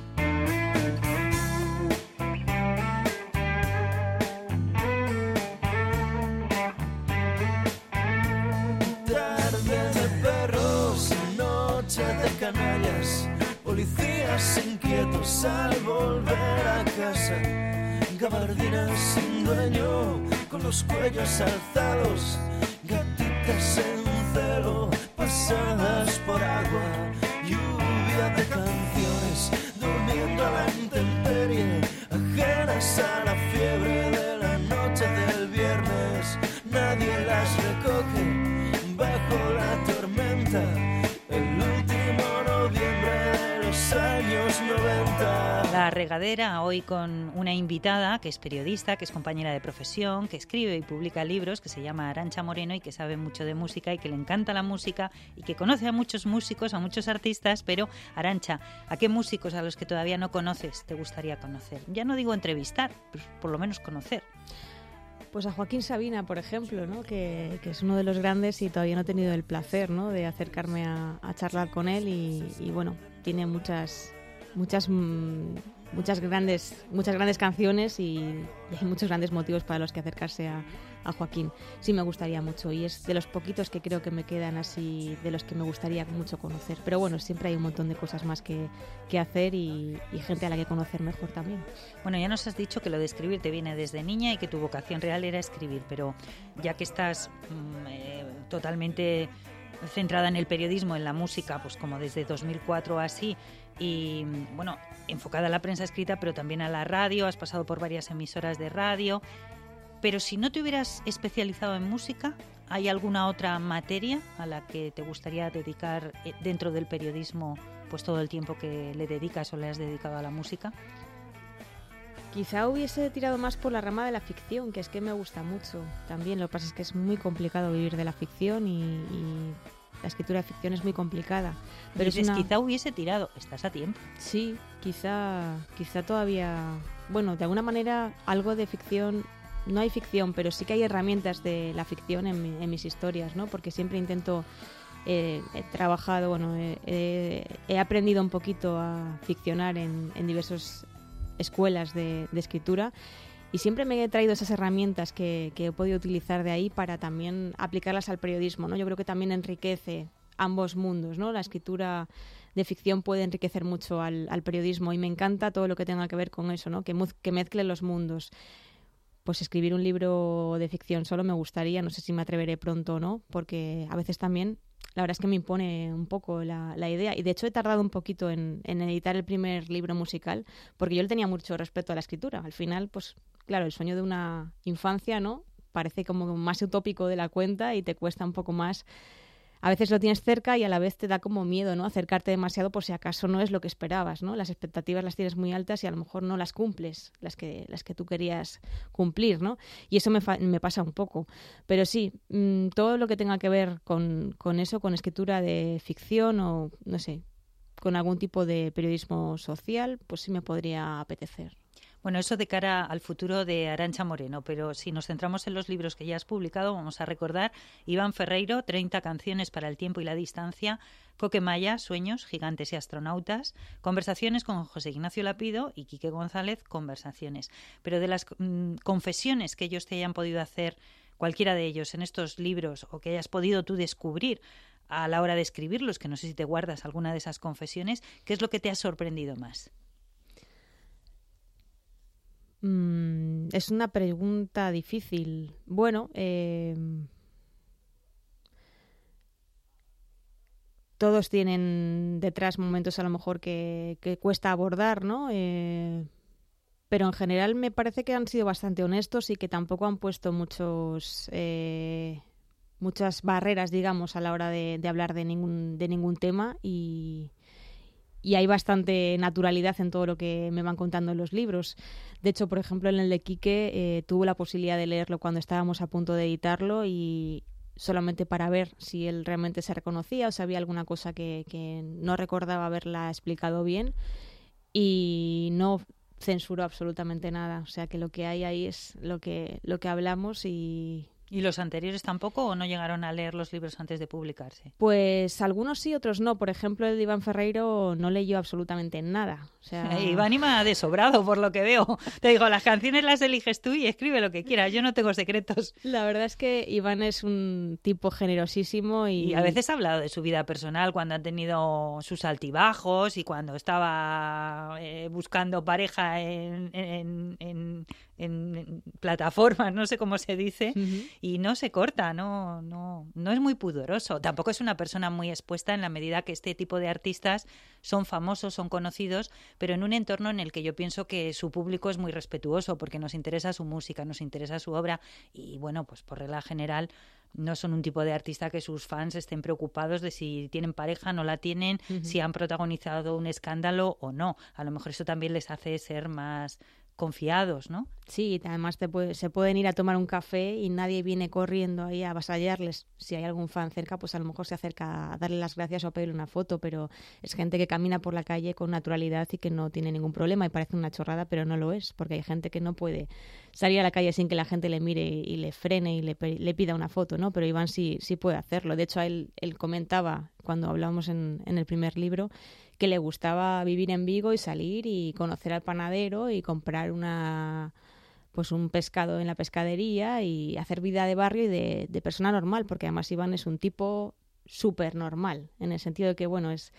Tarde de perros, noche de canallas, policías inquietos al volver a casa, gabardinas sin dueño, con los cuellos alzados, gatitas en celo, pasadas por agua, lluvia de canciones, durmiendo a la intemperie, ajenas a la fiebre de la noche del viernes. Nadie las recoge bajo la tormenta, el último noviembre de los años noventa. La Regadera, hoy con una invitada que es periodista, que es compañera de profesión, que escribe y publica libros, que se llama Arantxa Moreno y que sabe mucho de música y que le encanta la música y que conoce a muchos músicos, a muchos artistas. Pero, Arantxa, ¿a qué músicos a los que todavía no conoces te gustaría conocer? Ya no digo entrevistar, pues por lo menos conocer. Pues a Joaquín Sabina, por ejemplo, ¿no? que, que es uno de los grandes y todavía no he tenido el placer, ¿no? de acercarme a, a charlar con él y, y bueno, tiene muchas muchas muchas grandes muchas grandes canciones y, y hay muchos grandes motivos para los que acercarse a, a Joaquín. Sí, me gustaría mucho y es de los poquitos que creo que me quedan así, de los que me gustaría mucho conocer. Pero bueno, siempre hay un montón de cosas más que, que hacer y, y gente a la que conocer mejor también. Bueno, ya nos has dicho que lo de escribir te viene desde niña y que tu vocación real era escribir, pero ya que estás mmm, eh, totalmente centrada en el periodismo, en la música, pues como desde dos mil cuatro así, y bueno, enfocada a la prensa escrita, pero también a la radio, has pasado por varias emisoras de radio, pero si no te hubieras especializado en música, ¿hay alguna otra materia a la que te gustaría dedicar dentro del periodismo pues todo el tiempo que le dedicas o le has dedicado a la música? Quizá hubiese tirado más por la rama de la ficción, que es que me gusta mucho también. Lo que pasa es que es muy complicado vivir de la ficción y, y la escritura de ficción es muy complicada. Pero Dices, es una... quizá hubiese tirado, estás a tiempo. Sí, quizá, quizá todavía... Bueno, de alguna manera algo de ficción... No hay ficción, pero sí que hay herramientas de la ficción en, mi, en mis historias, ¿no? Porque siempre intento... Eh, he trabajado, bueno, eh, eh, he aprendido un poquito a ficcionar en, en diversos escuelas de, de escritura y siempre me he traído esas herramientas que, que he podido utilizar de ahí para también aplicarlas al periodismo, ¿no? Yo creo que también enriquece ambos mundos, ¿no? La escritura de ficción puede enriquecer mucho al, al periodismo y me encanta todo lo que tenga que ver con eso, ¿no? Que, muz, que mezcle los mundos. Pues escribir un libro de ficción solo me gustaría, no sé si me atreveré pronto o no, porque a veces también la verdad es que me impone un poco la, la idea y de hecho he tardado un poquito en, en editar el primer libro musical porque yo le tenía mucho respeto a la escritura. Al final, pues claro, el sueño de una infancia, ¿no? Parece como más utópico de la cuenta y te cuesta un poco más a veces lo tienes cerca y a la vez te da como miedo, ¿no? Acercarte demasiado por si acaso no es lo que esperabas, ¿no? Las expectativas las tienes muy altas y a lo mejor no las cumples, las que, las que tú querías cumplir, ¿no? Y eso me, fa- me pasa un poco. Pero sí, mmm, todo lo que tenga que ver con, con eso, con escritura de ficción o, no sé, con algún tipo de periodismo social, pues sí me podría apetecer. Bueno, eso de cara al futuro de Arantxa Moreno, pero si nos centramos en los libros que ya has publicado, vamos a recordar Iván Ferreiro, treinta canciones para el tiempo y la distancia, Coquemaya, Sueños, Gigantes y Astronautas, Conversaciones con José Ignacio Lapido y Quique González, Conversaciones. Pero de las mmm, confesiones que ellos te hayan podido hacer, cualquiera de ellos, en estos libros, o que hayas podido tú descubrir a la hora de escribirlos, que no sé si te guardas alguna de esas confesiones, ¿qué es lo que te ha sorprendido más? Mm, es una pregunta difícil. Bueno, eh, todos tienen detrás momentos a lo mejor que, que cuesta abordar, ¿no? Eh, pero en general me parece que han sido bastante honestos y que tampoco han puesto muchos eh, muchas barreras, digamos, a la hora de, de hablar de ningún, de ningún tema y... y hay bastante naturalidad en todo lo que me van contando en los libros. De hecho, por ejemplo, en el de Quique eh, tuve la posibilidad de leerlo cuando estábamos a punto de editarlo y solamente para ver si él realmente se reconocía o si había alguna cosa que, que no recordaba haberla explicado bien, y no censuró absolutamente nada. O sea que lo que hay ahí es lo que, lo que hablamos. y... ¿Y los anteriores tampoco o no llegaron a leer los libros antes de publicarse? Pues algunos sí, otros no. Por ejemplo, el de Iván Ferreiro no leyó absolutamente nada. O sea... Iván iba de sobrado, por lo que veo. Te digo, las canciones las eliges tú y escribe lo que quieras. Yo no tengo secretos. La verdad es que Iván es un tipo generosísimo y... Y a veces ha hablado de su vida personal, cuando ha tenido sus altibajos y cuando estaba eh, buscando pareja en, en, en, en, en plataformas, no sé cómo se dice, uh-huh. Y no se corta, no, no, no es muy pudoroso. Tampoco es una persona muy expuesta en la medida que este tipo de artistas son famosos, son conocidos, pero en un entorno en el que yo pienso que su público es muy respetuoso porque nos interesa su música, nos interesa su obra y, bueno, pues por regla general no son un tipo de artista que sus fans estén preocupados de si tienen pareja, no la tienen, uh-huh. si han protagonizado un escándalo o no. A lo mejor eso también les hace ser más confiados, ¿no? Sí, además te puede, se pueden ir a tomar un café y nadie viene corriendo ahí a avasallarles. Si hay algún fan cerca, pues a lo mejor se acerca a darle las gracias o a pedirle una foto, pero es gente que camina por la calle con naturalidad y que no tiene ningún problema, y parece una chorrada, pero no lo es, porque hay gente que no puede salir a la calle sin que la gente le mire y le frene y le, le pida una foto, ¿no? Pero Iván sí, sí puede hacerlo. De hecho, él, él comentaba, cuando hablábamos en, en el primer libro, que le gustaba vivir en Vigo y salir y conocer al panadero y comprar una pues un pescado en la pescadería y hacer vida de barrio y de, de persona normal, porque además Iván es un tipo súper normal, en el sentido de que, bueno, es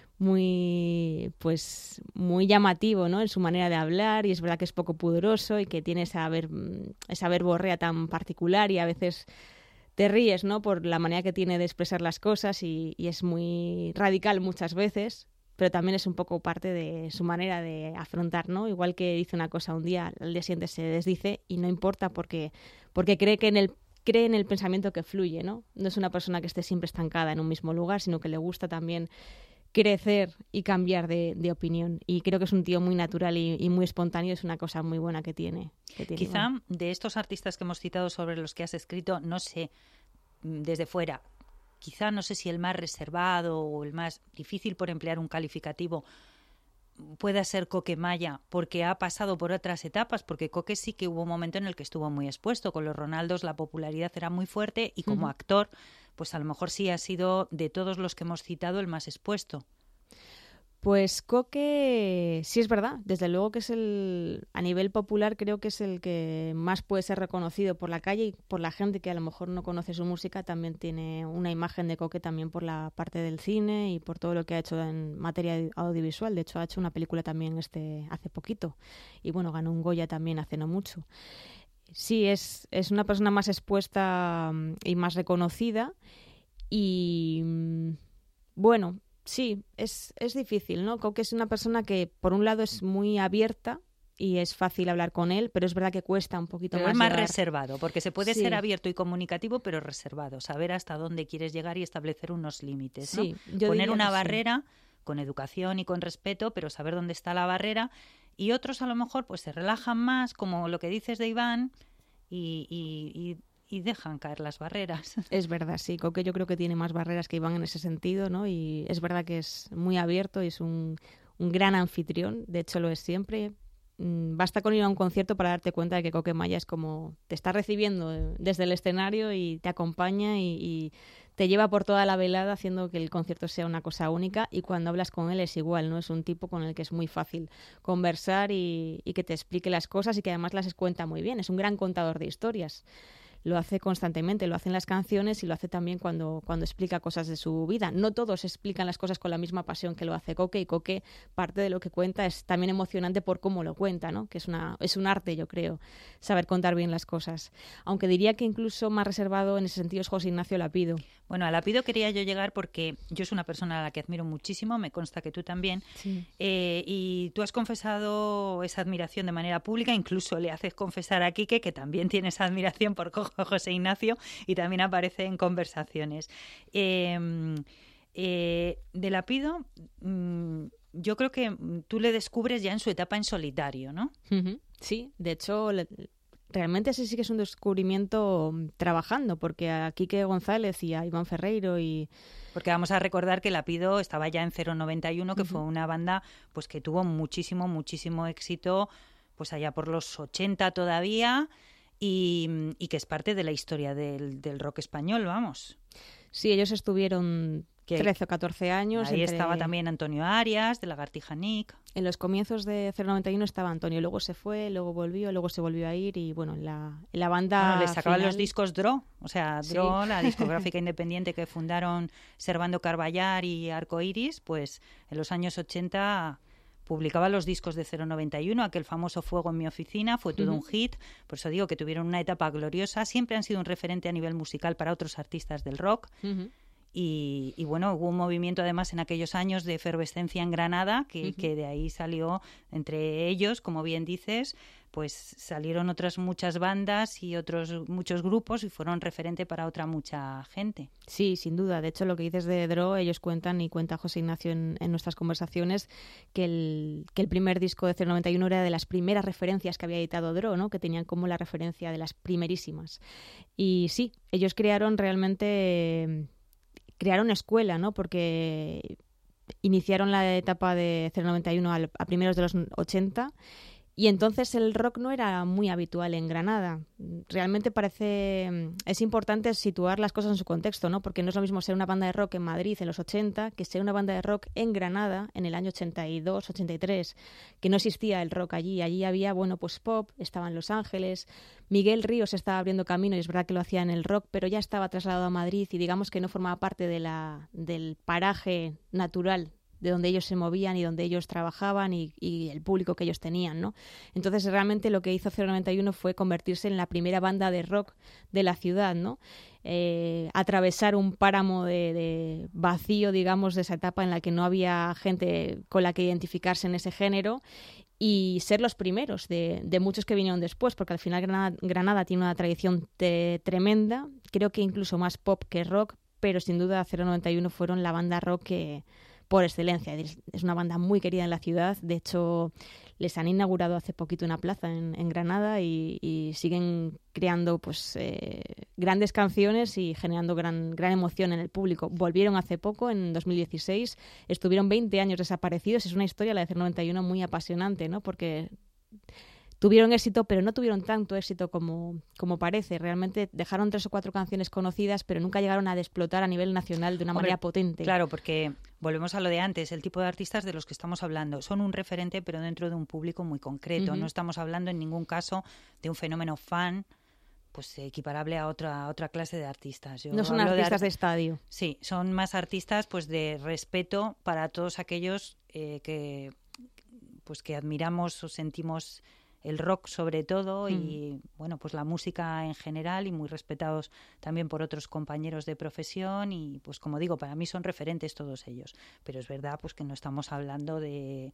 muy pues muy llamativo, ¿no?, en su manera de hablar, y es verdad que es poco pudoroso y que tiene esa, ver, esa verborrea tan particular y a veces te ríes, ¿no?, por la manera que tiene de expresar las cosas y, y es muy radical muchas veces, pero también es un poco parte de su manera de afrontar, ¿no? Igual que dice una cosa un día, al día siguiente se desdice y no importa porque, porque cree que en el cree en el pensamiento que fluye, ¿no? No es una persona que esté siempre estancada en un mismo lugar, sino que le gusta también crecer y cambiar de, de opinión. Y creo que es un tío muy natural y, y muy espontáneo, es una cosa muy buena que tiene. Que tiene Quizá bueno. De estos artistas que hemos citado sobre los que has escrito, no sé, desde fuera, quizá no sé si el más reservado o el más difícil, por emplear un calificativo, pueda ser Coquemaya, porque ha pasado por otras etapas, porque Coque sí que hubo un momento en el que estuvo muy expuesto. Con los Ronaldos la popularidad era muy fuerte y como uh-huh. actor, pues a lo mejor sí ha sido, de todos los que hemos citado, el más expuesto. Pues Coque, sí es verdad, desde luego que es el, a nivel popular creo que es el que más puede ser reconocido por la calle y por la gente que a lo mejor no conoce su música, también tiene una imagen de Coque también por la parte del cine y por todo lo que ha hecho en materia audiovisual. De hecho ha hecho una película también este hace poquito y bueno, ganó un Goya también hace no mucho. Sí, es, es una persona más expuesta y más reconocida y bueno... Sí, es, es difícil, ¿no? Coque es una persona que, por un lado, es muy abierta y es fácil hablar con él, pero es verdad que cuesta un poquito pero más es más llegar. reservado, porque se puede Sí. ser abierto y comunicativo, pero reservado, saber hasta dónde quieres llegar y establecer unos límites, ¿no? Sí, yo Poner diría una que sí. barrera con educación y con respeto, pero saber dónde está la barrera. Y otros a lo mejor pues se relajan más, como lo que dices de Iván, y, y, y, y dejan caer las barreras. Es verdad, sí. Coque yo creo que tiene más barreras que Iván en ese sentido, ¿no? Y es verdad que es muy abierto y es un, un gran anfitrión. De hecho, lo es siempre. Mm, Basta con ir a un concierto para darte cuenta de que Coque Maya es como... Te está recibiendo desde el escenario y te acompaña y, y te lleva por toda la velada haciendo que el concierto sea una cosa única. Y cuando hablas con él es igual, ¿no? Es un tipo con el que es muy fácil conversar y, y que te explique las cosas y que además las cuenta muy bien. Es un gran contador de historias. Lo hace constantemente, lo hace en las canciones y lo hace también cuando, cuando explica cosas de su vida. No todos explican las cosas con la misma pasión que lo hace Coque, y Coque, parte de lo que cuenta es también emocionante por cómo lo cuenta, ¿no? Que es, una, es un arte, yo creo, saber contar bien las cosas. Aunque diría que incluso más reservado en ese sentido es José Ignacio Lapido. Bueno, a Lapido quería yo llegar porque yo soy una persona a la que admiro muchísimo, me consta que tú también, Sí. eh, y tú has confesado esa admiración de manera pública, incluso le haces confesar a Quique que también tiene esa admiración por José Ignacio y también aparece en conversaciones. Eh, eh, de Lapido, mm, yo creo que tú le descubres ya en su etapa en solitario, ¿no? Uh-huh. Sí, de hecho... Le... Realmente ese sí que es un descubrimiento um, trabajando, porque a Quique González y a Iván Ferreiro y... Porque vamos a recordar que Lapido estaba ya en cero noventa y uno, que uh-huh. fue una banda pues que tuvo muchísimo, muchísimo éxito pues allá por los ochenta todavía y, y que es parte de la historia del, del rock español, vamos. Sí, ellos estuvieron que trece o catorce años. Ahí entre... estaba también Antonio Arias, de Lagartija Nick. En los comienzos de cero noventa y uno estaba Antonio, luego se fue, luego volvió, luego se volvió a ir y bueno, la, la banda bueno, les sacaban final... los discos Dro, o sea, Dro, sí. La discográfica independiente que fundaron Servando Carballar y Arcoiris, pues en los años ochenta publicaba los discos de cero noventa y uno, aquel famoso Fuego en mi oficina, fue todo uh-huh. un hit, por eso digo que tuvieron una etapa gloriosa, siempre han sido un referente a nivel musical para otros artistas del rock. Uh-huh. Y, y bueno, hubo un movimiento además en aquellos años de efervescencia en Granada, que, uh-huh. que de ahí salió, entre ellos, como bien dices, pues salieron otras muchas bandas y otros muchos grupos y fueron referente para otra mucha gente. Sí, sin duda. De hecho, lo que dices de Dro, ellos cuentan y cuenta José Ignacio en, en nuestras conversaciones que el, que el primer disco de cero noventa y uno era de las primeras referencias que había editado Dro, ¿no? Que tenían como la referencia de las primerísimas. Y sí, ellos crearon realmente... crearon escuela, ¿no? Porque iniciaron la etapa de cero noventa y uno al, a primeros de los ochenta y entonces el rock no era muy habitual en Granada. Realmente parece... Es importante situar las cosas en su contexto, ¿no? Porque no es lo mismo ser una banda de rock en Madrid en los ochenta que ser una banda de rock en Granada en el año ochenta y dos, ochenta y tres, que no existía el rock allí. Allí había, bueno, pues pop, estaban Los Ángeles, Miguel Ríos estaba abriendo camino y es verdad que lo hacía en el rock, pero ya estaba trasladado a Madrid y digamos que no formaba parte de la, del paraje natural de donde ellos se movían y donde ellos trabajaban y, y el público que ellos tenían, ¿no? Entonces realmente lo que hizo cero noventa y uno fue convertirse en la primera banda de rock de la ciudad, ¿no? Eh, atravesar un páramo de, de vacío, digamos, de esa etapa en la que no había gente con la que identificarse en ese género y ser los primeros de, de muchos que vinieron después, porque al final Granada, Granada tiene una tradición te, tremenda, creo que incluso más pop que rock, pero sin duda cero noventa y uno fueron la banda rock que por excelencia. Es una banda muy querida en la ciudad. De hecho, les han inaugurado hace poquito una plaza en, en Granada y, y siguen creando pues eh, grandes canciones y generando gran, gran emoción en el público. Volvieron hace poco, en dos mil dieciséis. Estuvieron veinte años desaparecidos. Es una historia, la de cero noventa y uno, muy apasionante, ¿no? Porque tuvieron éxito, pero no tuvieron tanto éxito como, como parece. Realmente dejaron tres o cuatro canciones conocidas, pero nunca llegaron a explotar a nivel nacional de una Hombre, manera potente. Claro, porque volvemos a lo de antes, el tipo de artistas de los que estamos hablando. Son un referente, pero dentro de un público muy concreto. Uh-huh. No estamos hablando en ningún caso de un fenómeno fan pues equiparable a otra, a otra clase de artistas. Yo no son artistas de, art- de estadio. Sí, son más artistas pues de respeto para todos aquellos eh, que, pues, que admiramos o sentimos el rock sobre todo mm. y bueno, pues la música en general y muy respetados también por otros compañeros de profesión y pues como digo, para mí son referentes todos ellos, pero es verdad pues que no estamos hablando de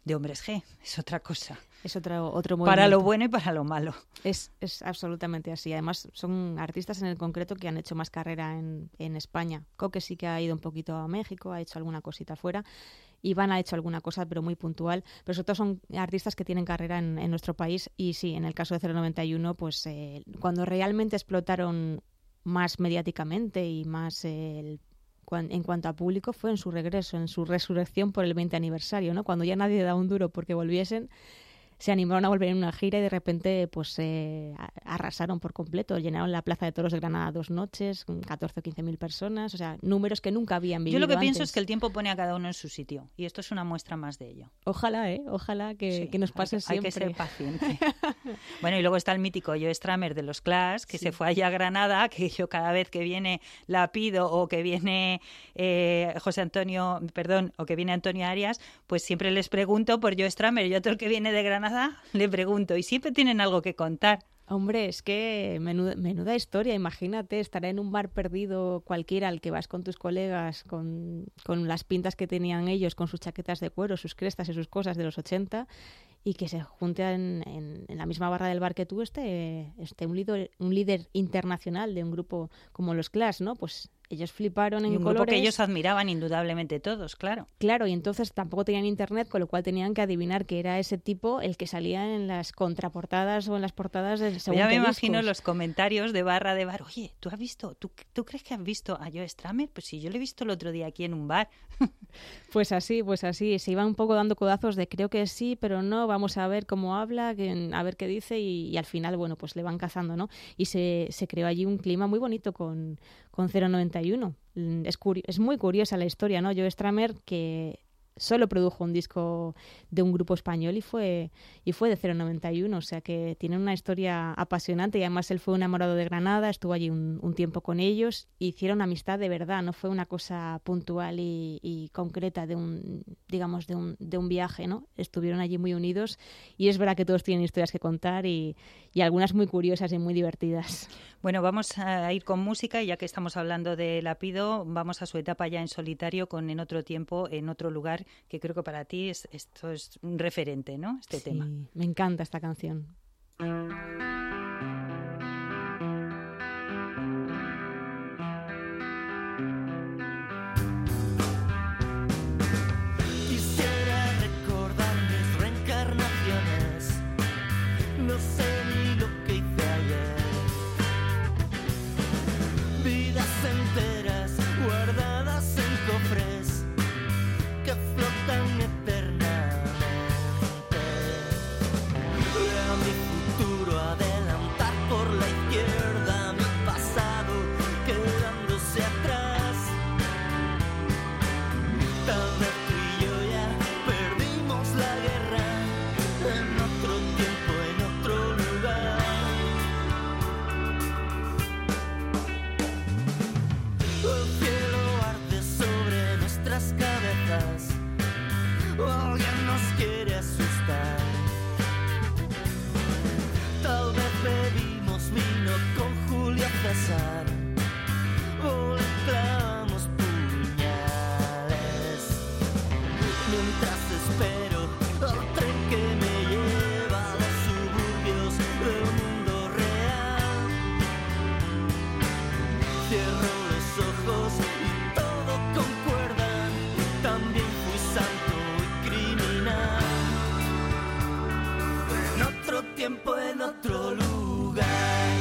de Hombres G, es otra cosa. Es otro, otro movimiento. Para lo bueno y para lo malo. Es, es absolutamente así. Además, son artistas en el concreto que han hecho más carrera en, en España. Coque sí que ha ido un poquito a México, ha hecho alguna cosita fuera. Iván ha hecho alguna cosa, pero muy puntual. Pero sobre todo son artistas que tienen carrera en, en nuestro país. Y sí, en el caso de cero noventa y uno, pues eh, cuando realmente explotaron más mediáticamente y más eh, el en cuanto a público fue en su regreso, en su resurrección por el veinte aniversario, ¿no? Cuando ya nadie daba un duro porque volviesen, se animaron a volver en una gira y de repente pues eh, arrasaron por completo, llenaron la Plaza de Toros de Granada dos noches, con catorce o quince mil personas, o sea, números que nunca habían vivido Yo lo que antes. pienso es que el tiempo pone a cada uno en su sitio y esto es una muestra más de ello. Ojalá, ¿eh? Ojalá que, Sí, que nos pase hay, siempre. Hay que ser paciente. Bueno, y luego está el mítico Joe Stramer de los Clash, que Sí. se fue allá a Granada, que yo cada vez que viene la pido o que viene eh, José Antonio, perdón, o que viene Antonio Arias, pues siempre les pregunto por Joe Stramer. Yo a todo el que viene de Granada le pregunto y siempre tienen algo que contar. Hombre, es que menuda, menuda historia, imagínate estar en un bar perdido cualquiera al que vas con tus colegas, con, con las pintas que tenían ellos, con sus chaquetas de cuero, sus crestas y sus cosas de los ochenta, y que se junte en, en, en la misma barra del bar que tú esté, esté un, líder, un líder internacional de un grupo como los Clash, ¿no? Pues ellos fliparon en Y un colores. grupo que ellos admiraban indudablemente todos, claro. Claro, y entonces tampoco tenían internet, con lo cual tenían que adivinar que era ese tipo el que salía en las contraportadas o en las portadas del Pues segundo ya me discos. imagino los comentarios de barra de bar. Oye, ¿tú has visto? ¿Tú, ¿tú crees que has visto a Joe Stramer? Pues sí, yo lo he visto el otro día aquí en un bar. Pues así, pues así. Se iban un poco dando codazos de creo que sí, pero no, vamos a ver cómo habla, que, a ver qué dice y, y al final, bueno, pues le van cazando, ¿no? Y se, se creó allí un clima muy bonito con, con cero noventa y uno. Es, curi- es muy curiosa la historia, ¿no? Joe Stramer, que solo produjo un disco de un grupo español y fue y fue de cero noventa y uno, o sea que tiene una historia apasionante y además él fue un enamorado de Granada, estuvo allí un, un tiempo con ellos, hicieron amistad de verdad, no fue una cosa puntual y, y concreta de un, digamos, de un, de un viaje, ¿no? Estuvieron allí muy unidos y es verdad que todos tienen historias que contar y, y algunas muy curiosas y muy divertidas. Bueno, vamos a ir con música y ya que estamos hablando de Lapido, vamos a su etapa ya en solitario con En otro tiempo, en otro lugar, que creo que para ti es, esto es un referente, ¿no? Este Sí, tema. Me encanta esta canción. Quisiera recordar mis reencarnaciones. No sé ni lo que hice ayer. Vidas enteras guardadas en cofres que flotan eternamente. Veo mi futuro adelantar por la izquierda, mi pasado quedándose atrás. Tal vez tú y yo ya perdimos la guerra en otro tiempo, en otro lugar. El cielo arde sobre nuestras cabezas, o alguien nos quiere asustar. Tal vez bebimos vino con Julio César, o le clavamos puñales. Mientras espero al tren que me lleva a los suburbios del mundo real, cierro los ojos y todo concuerda. También fui santo y criminal. En otro tiempo, en otro lugar,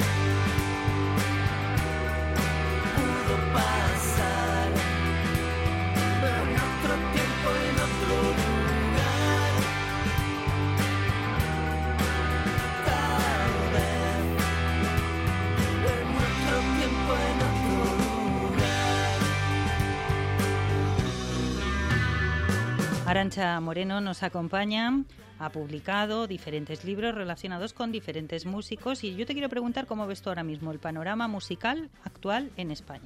pudo pasar. En otro tiempo, en otro lugar, tal vez. En otro tiempo, en otro lugar. Arantxa Moreno nos acompaña, ha publicado diferentes libros relacionados con diferentes músicos y yo te quiero preguntar cómo ves tú ahora mismo el panorama musical actual en España.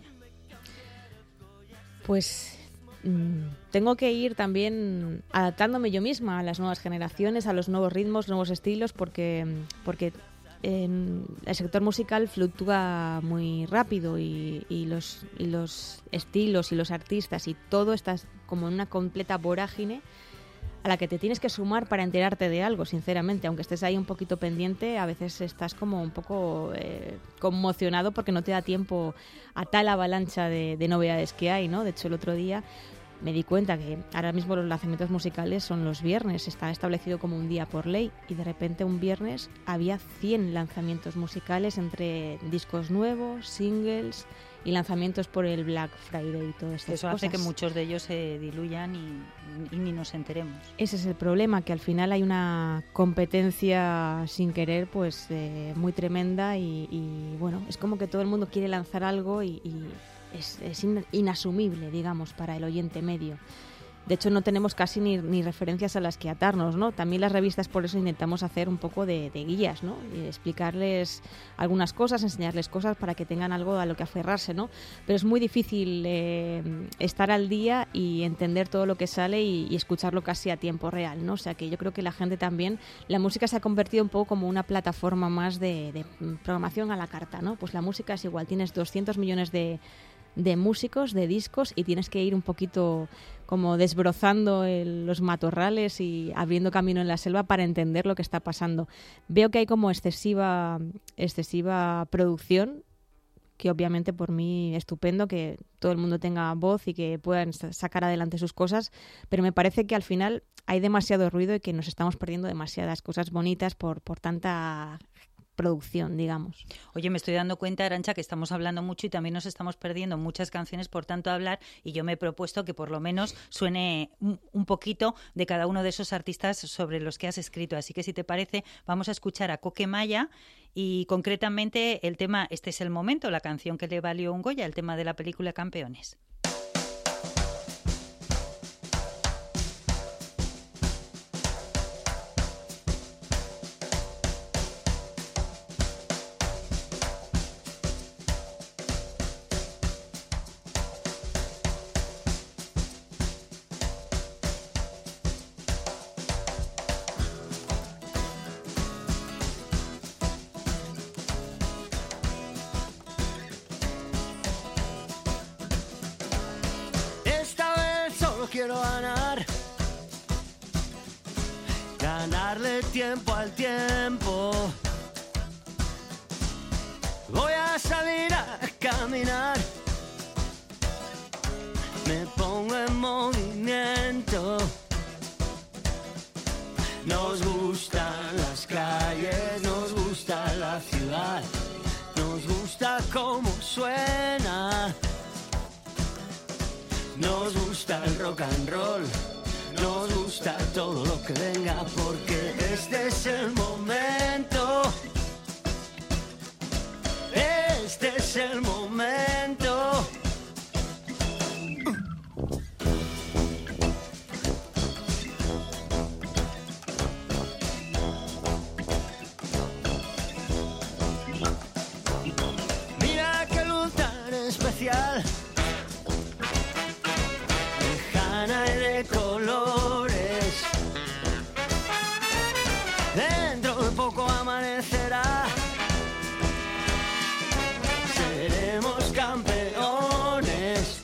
Pues mm, tengo que ir también adaptándome yo misma a las nuevas generaciones, a los nuevos ritmos, nuevos estilos, porque, porque en el sector musical fluctúa muy rápido y, y, los, y los estilos y los artistas y todo está como en una completa vorágine. a la que te tienes que sumar para enterarte de algo, sinceramente. Aunque estés ahí un poquito pendiente, a veces estás como un poco eh, conmocionado porque no te da tiempo a tal avalancha de, de novedades que hay, ¿no? De hecho, el otro día me di cuenta que ahora mismo los lanzamientos musicales son los viernes, está establecido como un día por ley, y de repente un viernes había cien lanzamientos musicales entre discos nuevos, singles y lanzamientos por el Black Friday y todo esto. Eso hace que muchos de ellos se diluyan y, y ni nos enteremos. Ese es el problema, que al final hay una competencia sin querer pues eh, muy tremenda y, y bueno, es como que todo el mundo quiere lanzar algo y... y es, es in, inasumible, digamos, para el oyente medio. De hecho, no tenemos casi ni, ni referencias a las que atarnos, ¿no? También las revistas, por eso intentamos hacer un poco de, de guías, ¿no? Y explicarles algunas cosas, enseñarles cosas para que tengan algo a lo que aferrarse, ¿no? Pero es muy difícil eh, estar al día y entender todo lo que sale y, y escucharlo casi a tiempo real, ¿no? O sea que yo creo que la gente también, la música se ha convertido un poco como una plataforma más de, de programación a la carta, ¿no? Pues la música es igual, tienes doscientos millones de de músicos, de discos, y tienes que ir un poquito como desbrozando el, los matorrales y abriendo camino en la selva para entender lo que está pasando. Veo que hay como excesiva, excesiva producción, que obviamente por mí estupendo que todo el mundo tenga voz y que puedan sacar adelante sus cosas, pero me parece que al final hay demasiado ruido y que nos estamos perdiendo demasiadas cosas bonitas por, por tanta producción, digamos. Oye, me estoy dando cuenta, Arantxa, que estamos hablando mucho y también nos estamos perdiendo muchas canciones por tanto hablar, y yo me he propuesto que por lo menos suene un, un poquito de cada uno de esos artistas sobre los que has escrito. Así que si te parece, vamos a escuchar a Coque Maya y concretamente el tema Este es el momento, la canción que le valió un Goya, el tema de la película Campeones. Quiero ganar, ganarle tiempo al tiempo. Voy a salir a caminar, me pongo en movimiento. Nos gustan las calles, nos gusta la ciudad, nos gusta cómo suena. Nos gusta el rock and roll, nos gusta todo lo que venga, porque este es el momento, este es el momento. Mira qué luz tan especial, de colores. Dentro de poco amanecerá, seremos campeones.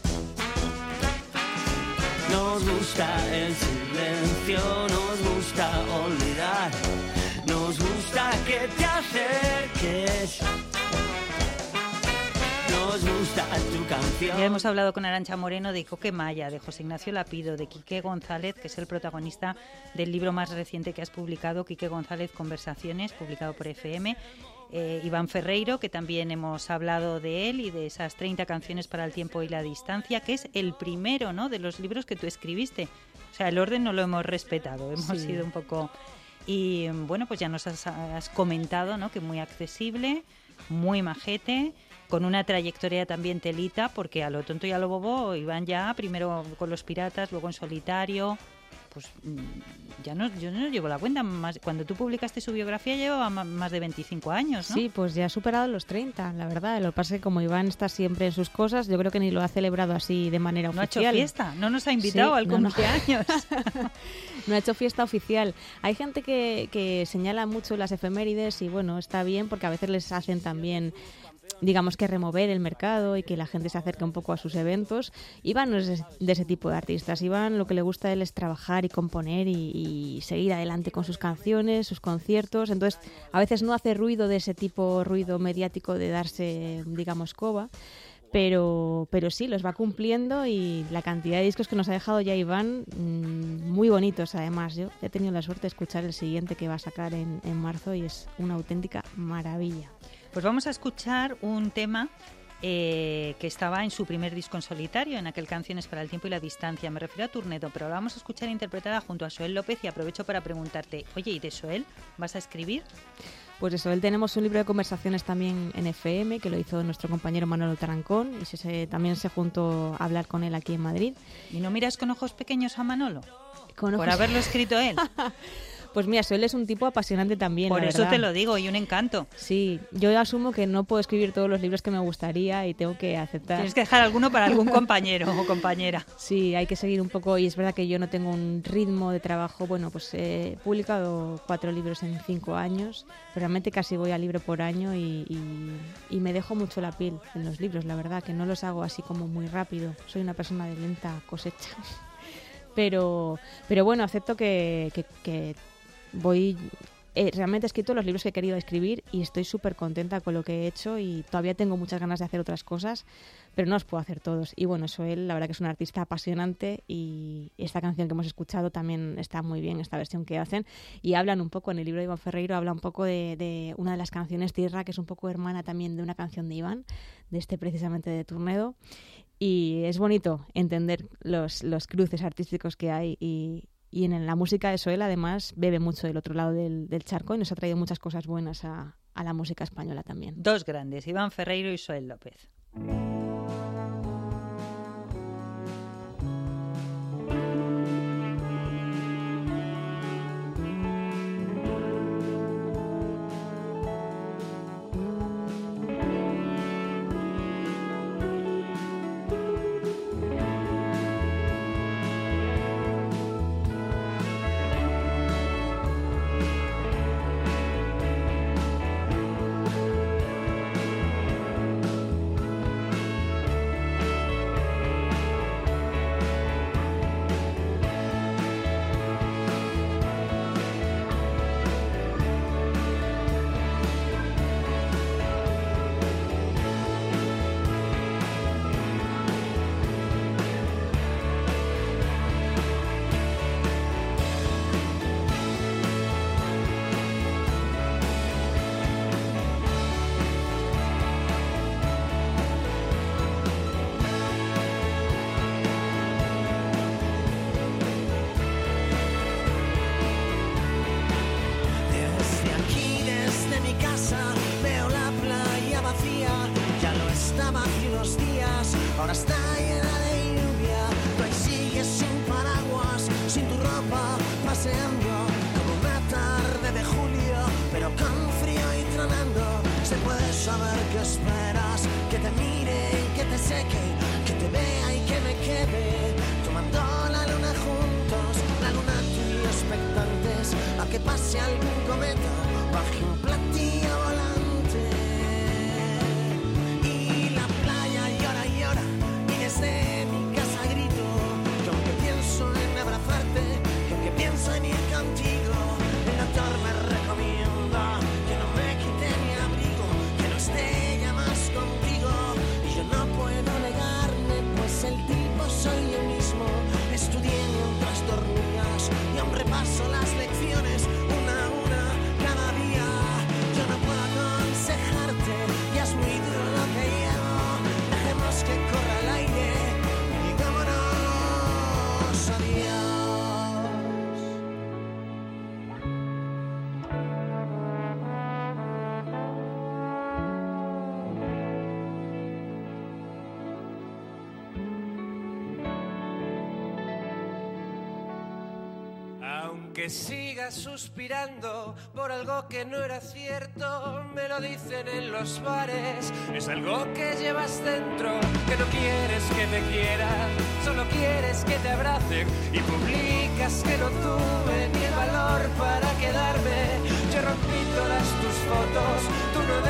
Nos gusta el silencio, nos gusta olvidar, nos gusta que te acerques. Nos gusta tu canción. Ya hemos hablado con Arantxa Moreno de Coque Maya, de José Ignacio Lapido, de Quique González, que es el protagonista del libro más reciente que has publicado, Quique González Conversaciones, publicado por F M. Eh, Iván Ferreiro, que también hemos hablado de él y de esas treinta canciones para el tiempo y la distancia, que es el primero, ¿no?, de los libros que tú escribiste. O sea, el orden no lo hemos respetado, hemos sí. sido un poco... Y bueno, pues ya nos has, has comentado, ¿no?, que muy accesible, muy majete, con una trayectoria también telita, porque a lo tonto y a lo bobo iban ya primero con Los Piratas, luego en solitario. Pues ya no, yo no llevo la cuenta. Más, cuando tú publicaste su biografía llevaba más de veinticinco años, ¿no? Sí, pues ya ha superado los treinta, la verdad. Lo que pasa es que como Iván está siempre en sus cosas, yo creo que ni lo ha celebrado así de manera no oficial. No ha hecho fiesta, no nos ha invitado sí, al no, cumpleaños. No. No ha hecho fiesta oficial. Hay gente que, que señala mucho las efemérides y bueno, está bien porque a veces les hacen también digamos que remover el mercado y que la gente se acerque un poco a sus eventos. Iván no es de, de ese tipo de artistas. Iván lo que le gusta a él es trabajar y componer y, y seguir adelante con sus canciones, sus conciertos. Entonces, a veces no hace ruido de ese tipo, ruido mediático de darse, digamos, coba. Pero, pero sí, los va cumpliendo y la cantidad de discos que nos ha dejado ya Iván, mmm, muy bonitos además. Yo he tenido la suerte de escuchar el siguiente que va a sacar en, en marzo y es una auténtica maravilla. Pues vamos a escuchar un tema eh, que estaba en su primer disco en solitario, en aquel Canciones para el tiempo y la distancia. Me refiero a Turnedo, pero la vamos a escuchar interpretada junto a Soel López y aprovecho para preguntarte, oye, ¿y de Soel vas a escribir? Pues eso, él tenemos un libro de conversaciones también en F M, que lo hizo nuestro compañero Manolo Tarancón, y se, se, también se juntó a hablar con él aquí en Madrid. ¿Y no miras con ojos pequeños a Manolo? Con ojos... Por haberlo escrito él. Pues mira, Soel es un tipo apasionante también, Por la eso verdad. te lo digo, y un encanto. Sí, yo asumo que no puedo escribir todos los libros que me gustaría y tengo que aceptar. Tienes que dejar alguno para algún compañero o compañera. Sí, hay que seguir un poco, y es verdad que yo no tengo un ritmo de trabajo. Bueno, pues he publicado cuatro libros en cinco años, pero realmente casi voy a libro por año y, y, y me dejo mucho la piel en los libros, la verdad, que no los hago así como muy rápido. Soy una persona de lenta cosecha. Pero, pero bueno, acepto que... que, que voy eh, realmente he escrito los libros que he querido escribir y estoy súper contenta con lo que he hecho y todavía tengo muchas ganas de hacer otras cosas, pero no los puedo hacer todos. Y bueno, Soel, la verdad que es un artista apasionante y esta canción que hemos escuchado también está muy bien, esta versión que hacen, y hablan un poco, en el libro de Iván Ferreiro habla un poco de, de una de las canciones, Tierra, que es un poco hermana también de una canción de Iván, de este precisamente de Turnedo, y es bonito entender los, los cruces artísticos que hay y Y en la música de Soel, además, bebe mucho del otro lado del, del charco y nos ha traído muchas cosas buenas a, a la música española también. Dos grandes, Iván Ferreiro y Soel López. Ahora está llena de lluvia, tú ahí sigues sin paraguas, sin tu ropa, paseando como una tarde de julio, pero con frío y tronando. Se puede saber qué esperas, que te mire y que te seque, que te vea y que me quede, tomando la luna juntos, la luna tú y yo expectantes, a que pase algún cometa, baje un platillo volante. Desde mi casa grito que aunque pienso en abrazarte, que aunque pienso en ir contigo, el doctor me recomienda que no me quite mi abrigo, que no esté ya más contigo. Y yo no puedo negarme, pues el tipo soy yo mismo. Estudié mientras dormías y aún repaso las lecciones una a una cada día. Yo no puedo aconsejarte, ya es muy duro lo que llevo. Dejemos que corra el aire. Que sigas suspirando por algo que no era cierto, me lo dicen en los bares, es algo que llevas dentro, que no quieres que te quieran, solo quieres que te abracen y publicas que no tuve ni el valor para quedarme. Yo rompí todas tus fotos, tú no dejas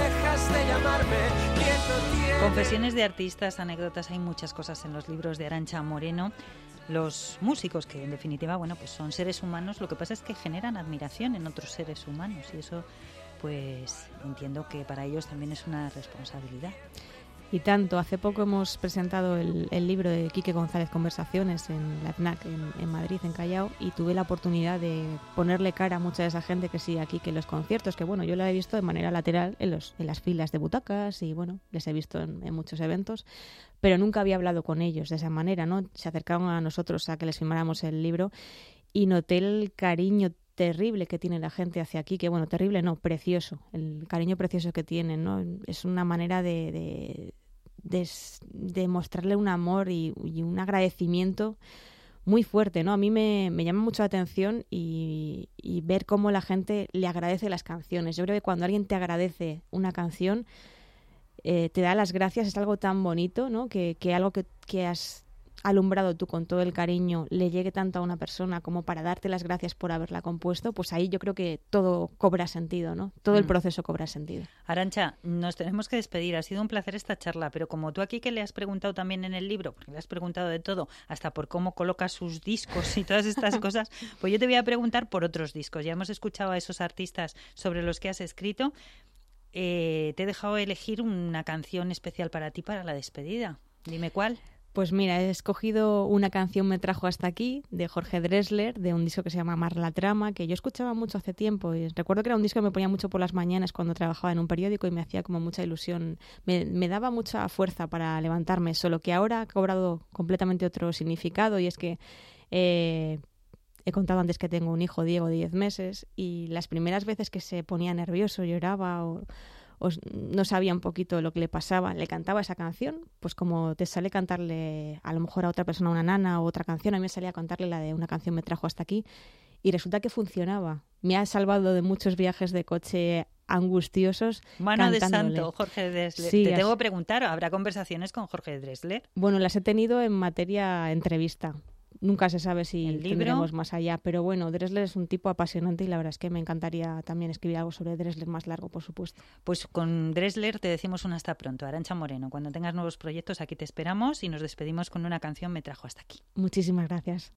de llamarme quien no tiene. Confesiones de artistas, anécdotas, hay muchas cosas en los libros de Arantxa Moreno. Los músicos, que en definitiva, bueno, pues son seres humanos, lo que pasa es que generan admiración en otros seres humanos y eso, pues entiendo que para ellos también es una responsabilidad. Y tanto, hace poco hemos presentado el, el libro de Quique González, Conversaciones, en la F N A C en, en Madrid, en Callao, y tuve la oportunidad de ponerle cara a mucha de esa gente que sigue aquí, que en los conciertos, que bueno, yo la he visto de manera lateral en, los, en las filas de butacas y bueno, les he visto en, en muchos eventos, pero nunca había hablado con ellos de esa manera, ¿no? Se acercaron a nosotros a que les firmáramos el libro y noté el cariño terrible que tiene la gente hacia aquí, que bueno, terrible no, precioso, el cariño precioso que tienen, ¿no? Es una manera de... de De, de mostrarle un amor y, y un agradecimiento muy fuerte, ¿no? A mí me, me llama mucho la atención y, y ver cómo la gente le agradece las canciones. Yo creo que cuando alguien te agradece una canción, eh, te da las gracias, es algo tan bonito, ¿no? Que, que algo que, que has alumbrado tú con todo el cariño le llegue tanto a una persona como para darte las gracias por haberla compuesto, pues ahí yo creo que todo cobra sentido, ¿no? Todo el proceso cobra sentido. Arantxa, nos tenemos que despedir. Ha sido un placer esta charla, pero como tú aquí que le has preguntado también en el libro, porque le has preguntado de todo, hasta por cómo coloca sus discos y todas estas cosas, pues yo te voy a preguntar por otros discos. Ya hemos escuchado a esos artistas sobre los que has escrito. Eh, te he dejado elegir una canción especial para ti para la despedida. Dime cuál. Pues mira, he escogido una canción Me trajo hasta aquí, de Jorge Drexler, de un disco que se llama Amar la trama, que yo escuchaba mucho hace tiempo. Y recuerdo que era un disco que me ponía mucho por las mañanas cuando trabajaba en un periódico y me hacía como mucha ilusión. Me, me daba mucha fuerza para levantarme, solo que ahora ha cobrado completamente otro significado y es que eh, he contado antes que tengo un hijo, Diego, de diez meses, y las primeras veces que se ponía nervioso, lloraba o... Os, no sabía un poquito lo que le pasaba, le cantaba esa canción, pues como te sale cantarle a lo mejor a otra persona una nana o otra canción, a mí me salía a cantarle la de Una canción me trajo hasta aquí y resulta que funcionaba. Me ha salvado de muchos viajes de coche angustiosos. Mano cantándole. de santo, Jorge Drexler. Sí, te as... tengo que preguntar, ¿habrá conversaciones con Jorge Drexler? Bueno, las he tenido en materia entrevista. Nunca se sabe si tendremos más allá, pero bueno, Drexler es un tipo apasionante y la verdad es que me encantaría también escribir algo sobre Drexler más largo, por supuesto. Pues con Drexler te decimos un hasta pronto. Arantxa Moreno, cuando tengas nuevos proyectos aquí te esperamos y nos despedimos con una canción Me trajo hasta aquí. Muchísimas gracias.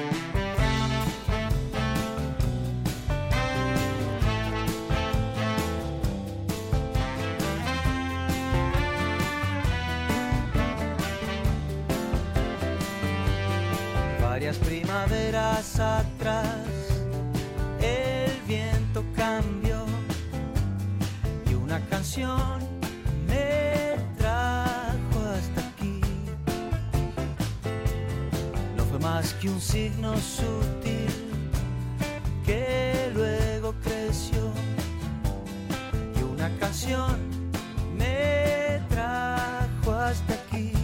Varias primaveras atrás el viento cambió y una canción me trajo hasta aquí. No fue más que un signo sutil que luego creció y una canción me trajo hasta aquí.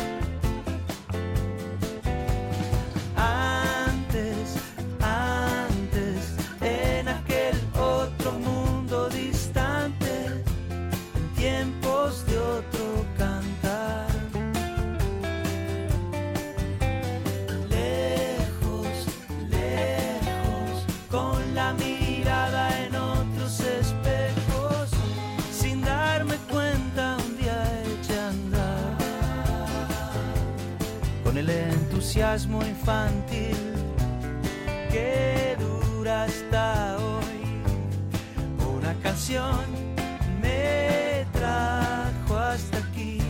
Entusiasmo infantil que dura hasta hoy. Una canción me trajo hasta aquí.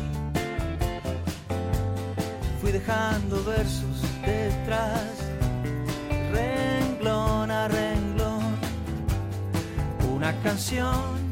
Fui dejando versos detrás, renglón a renglón. Una canción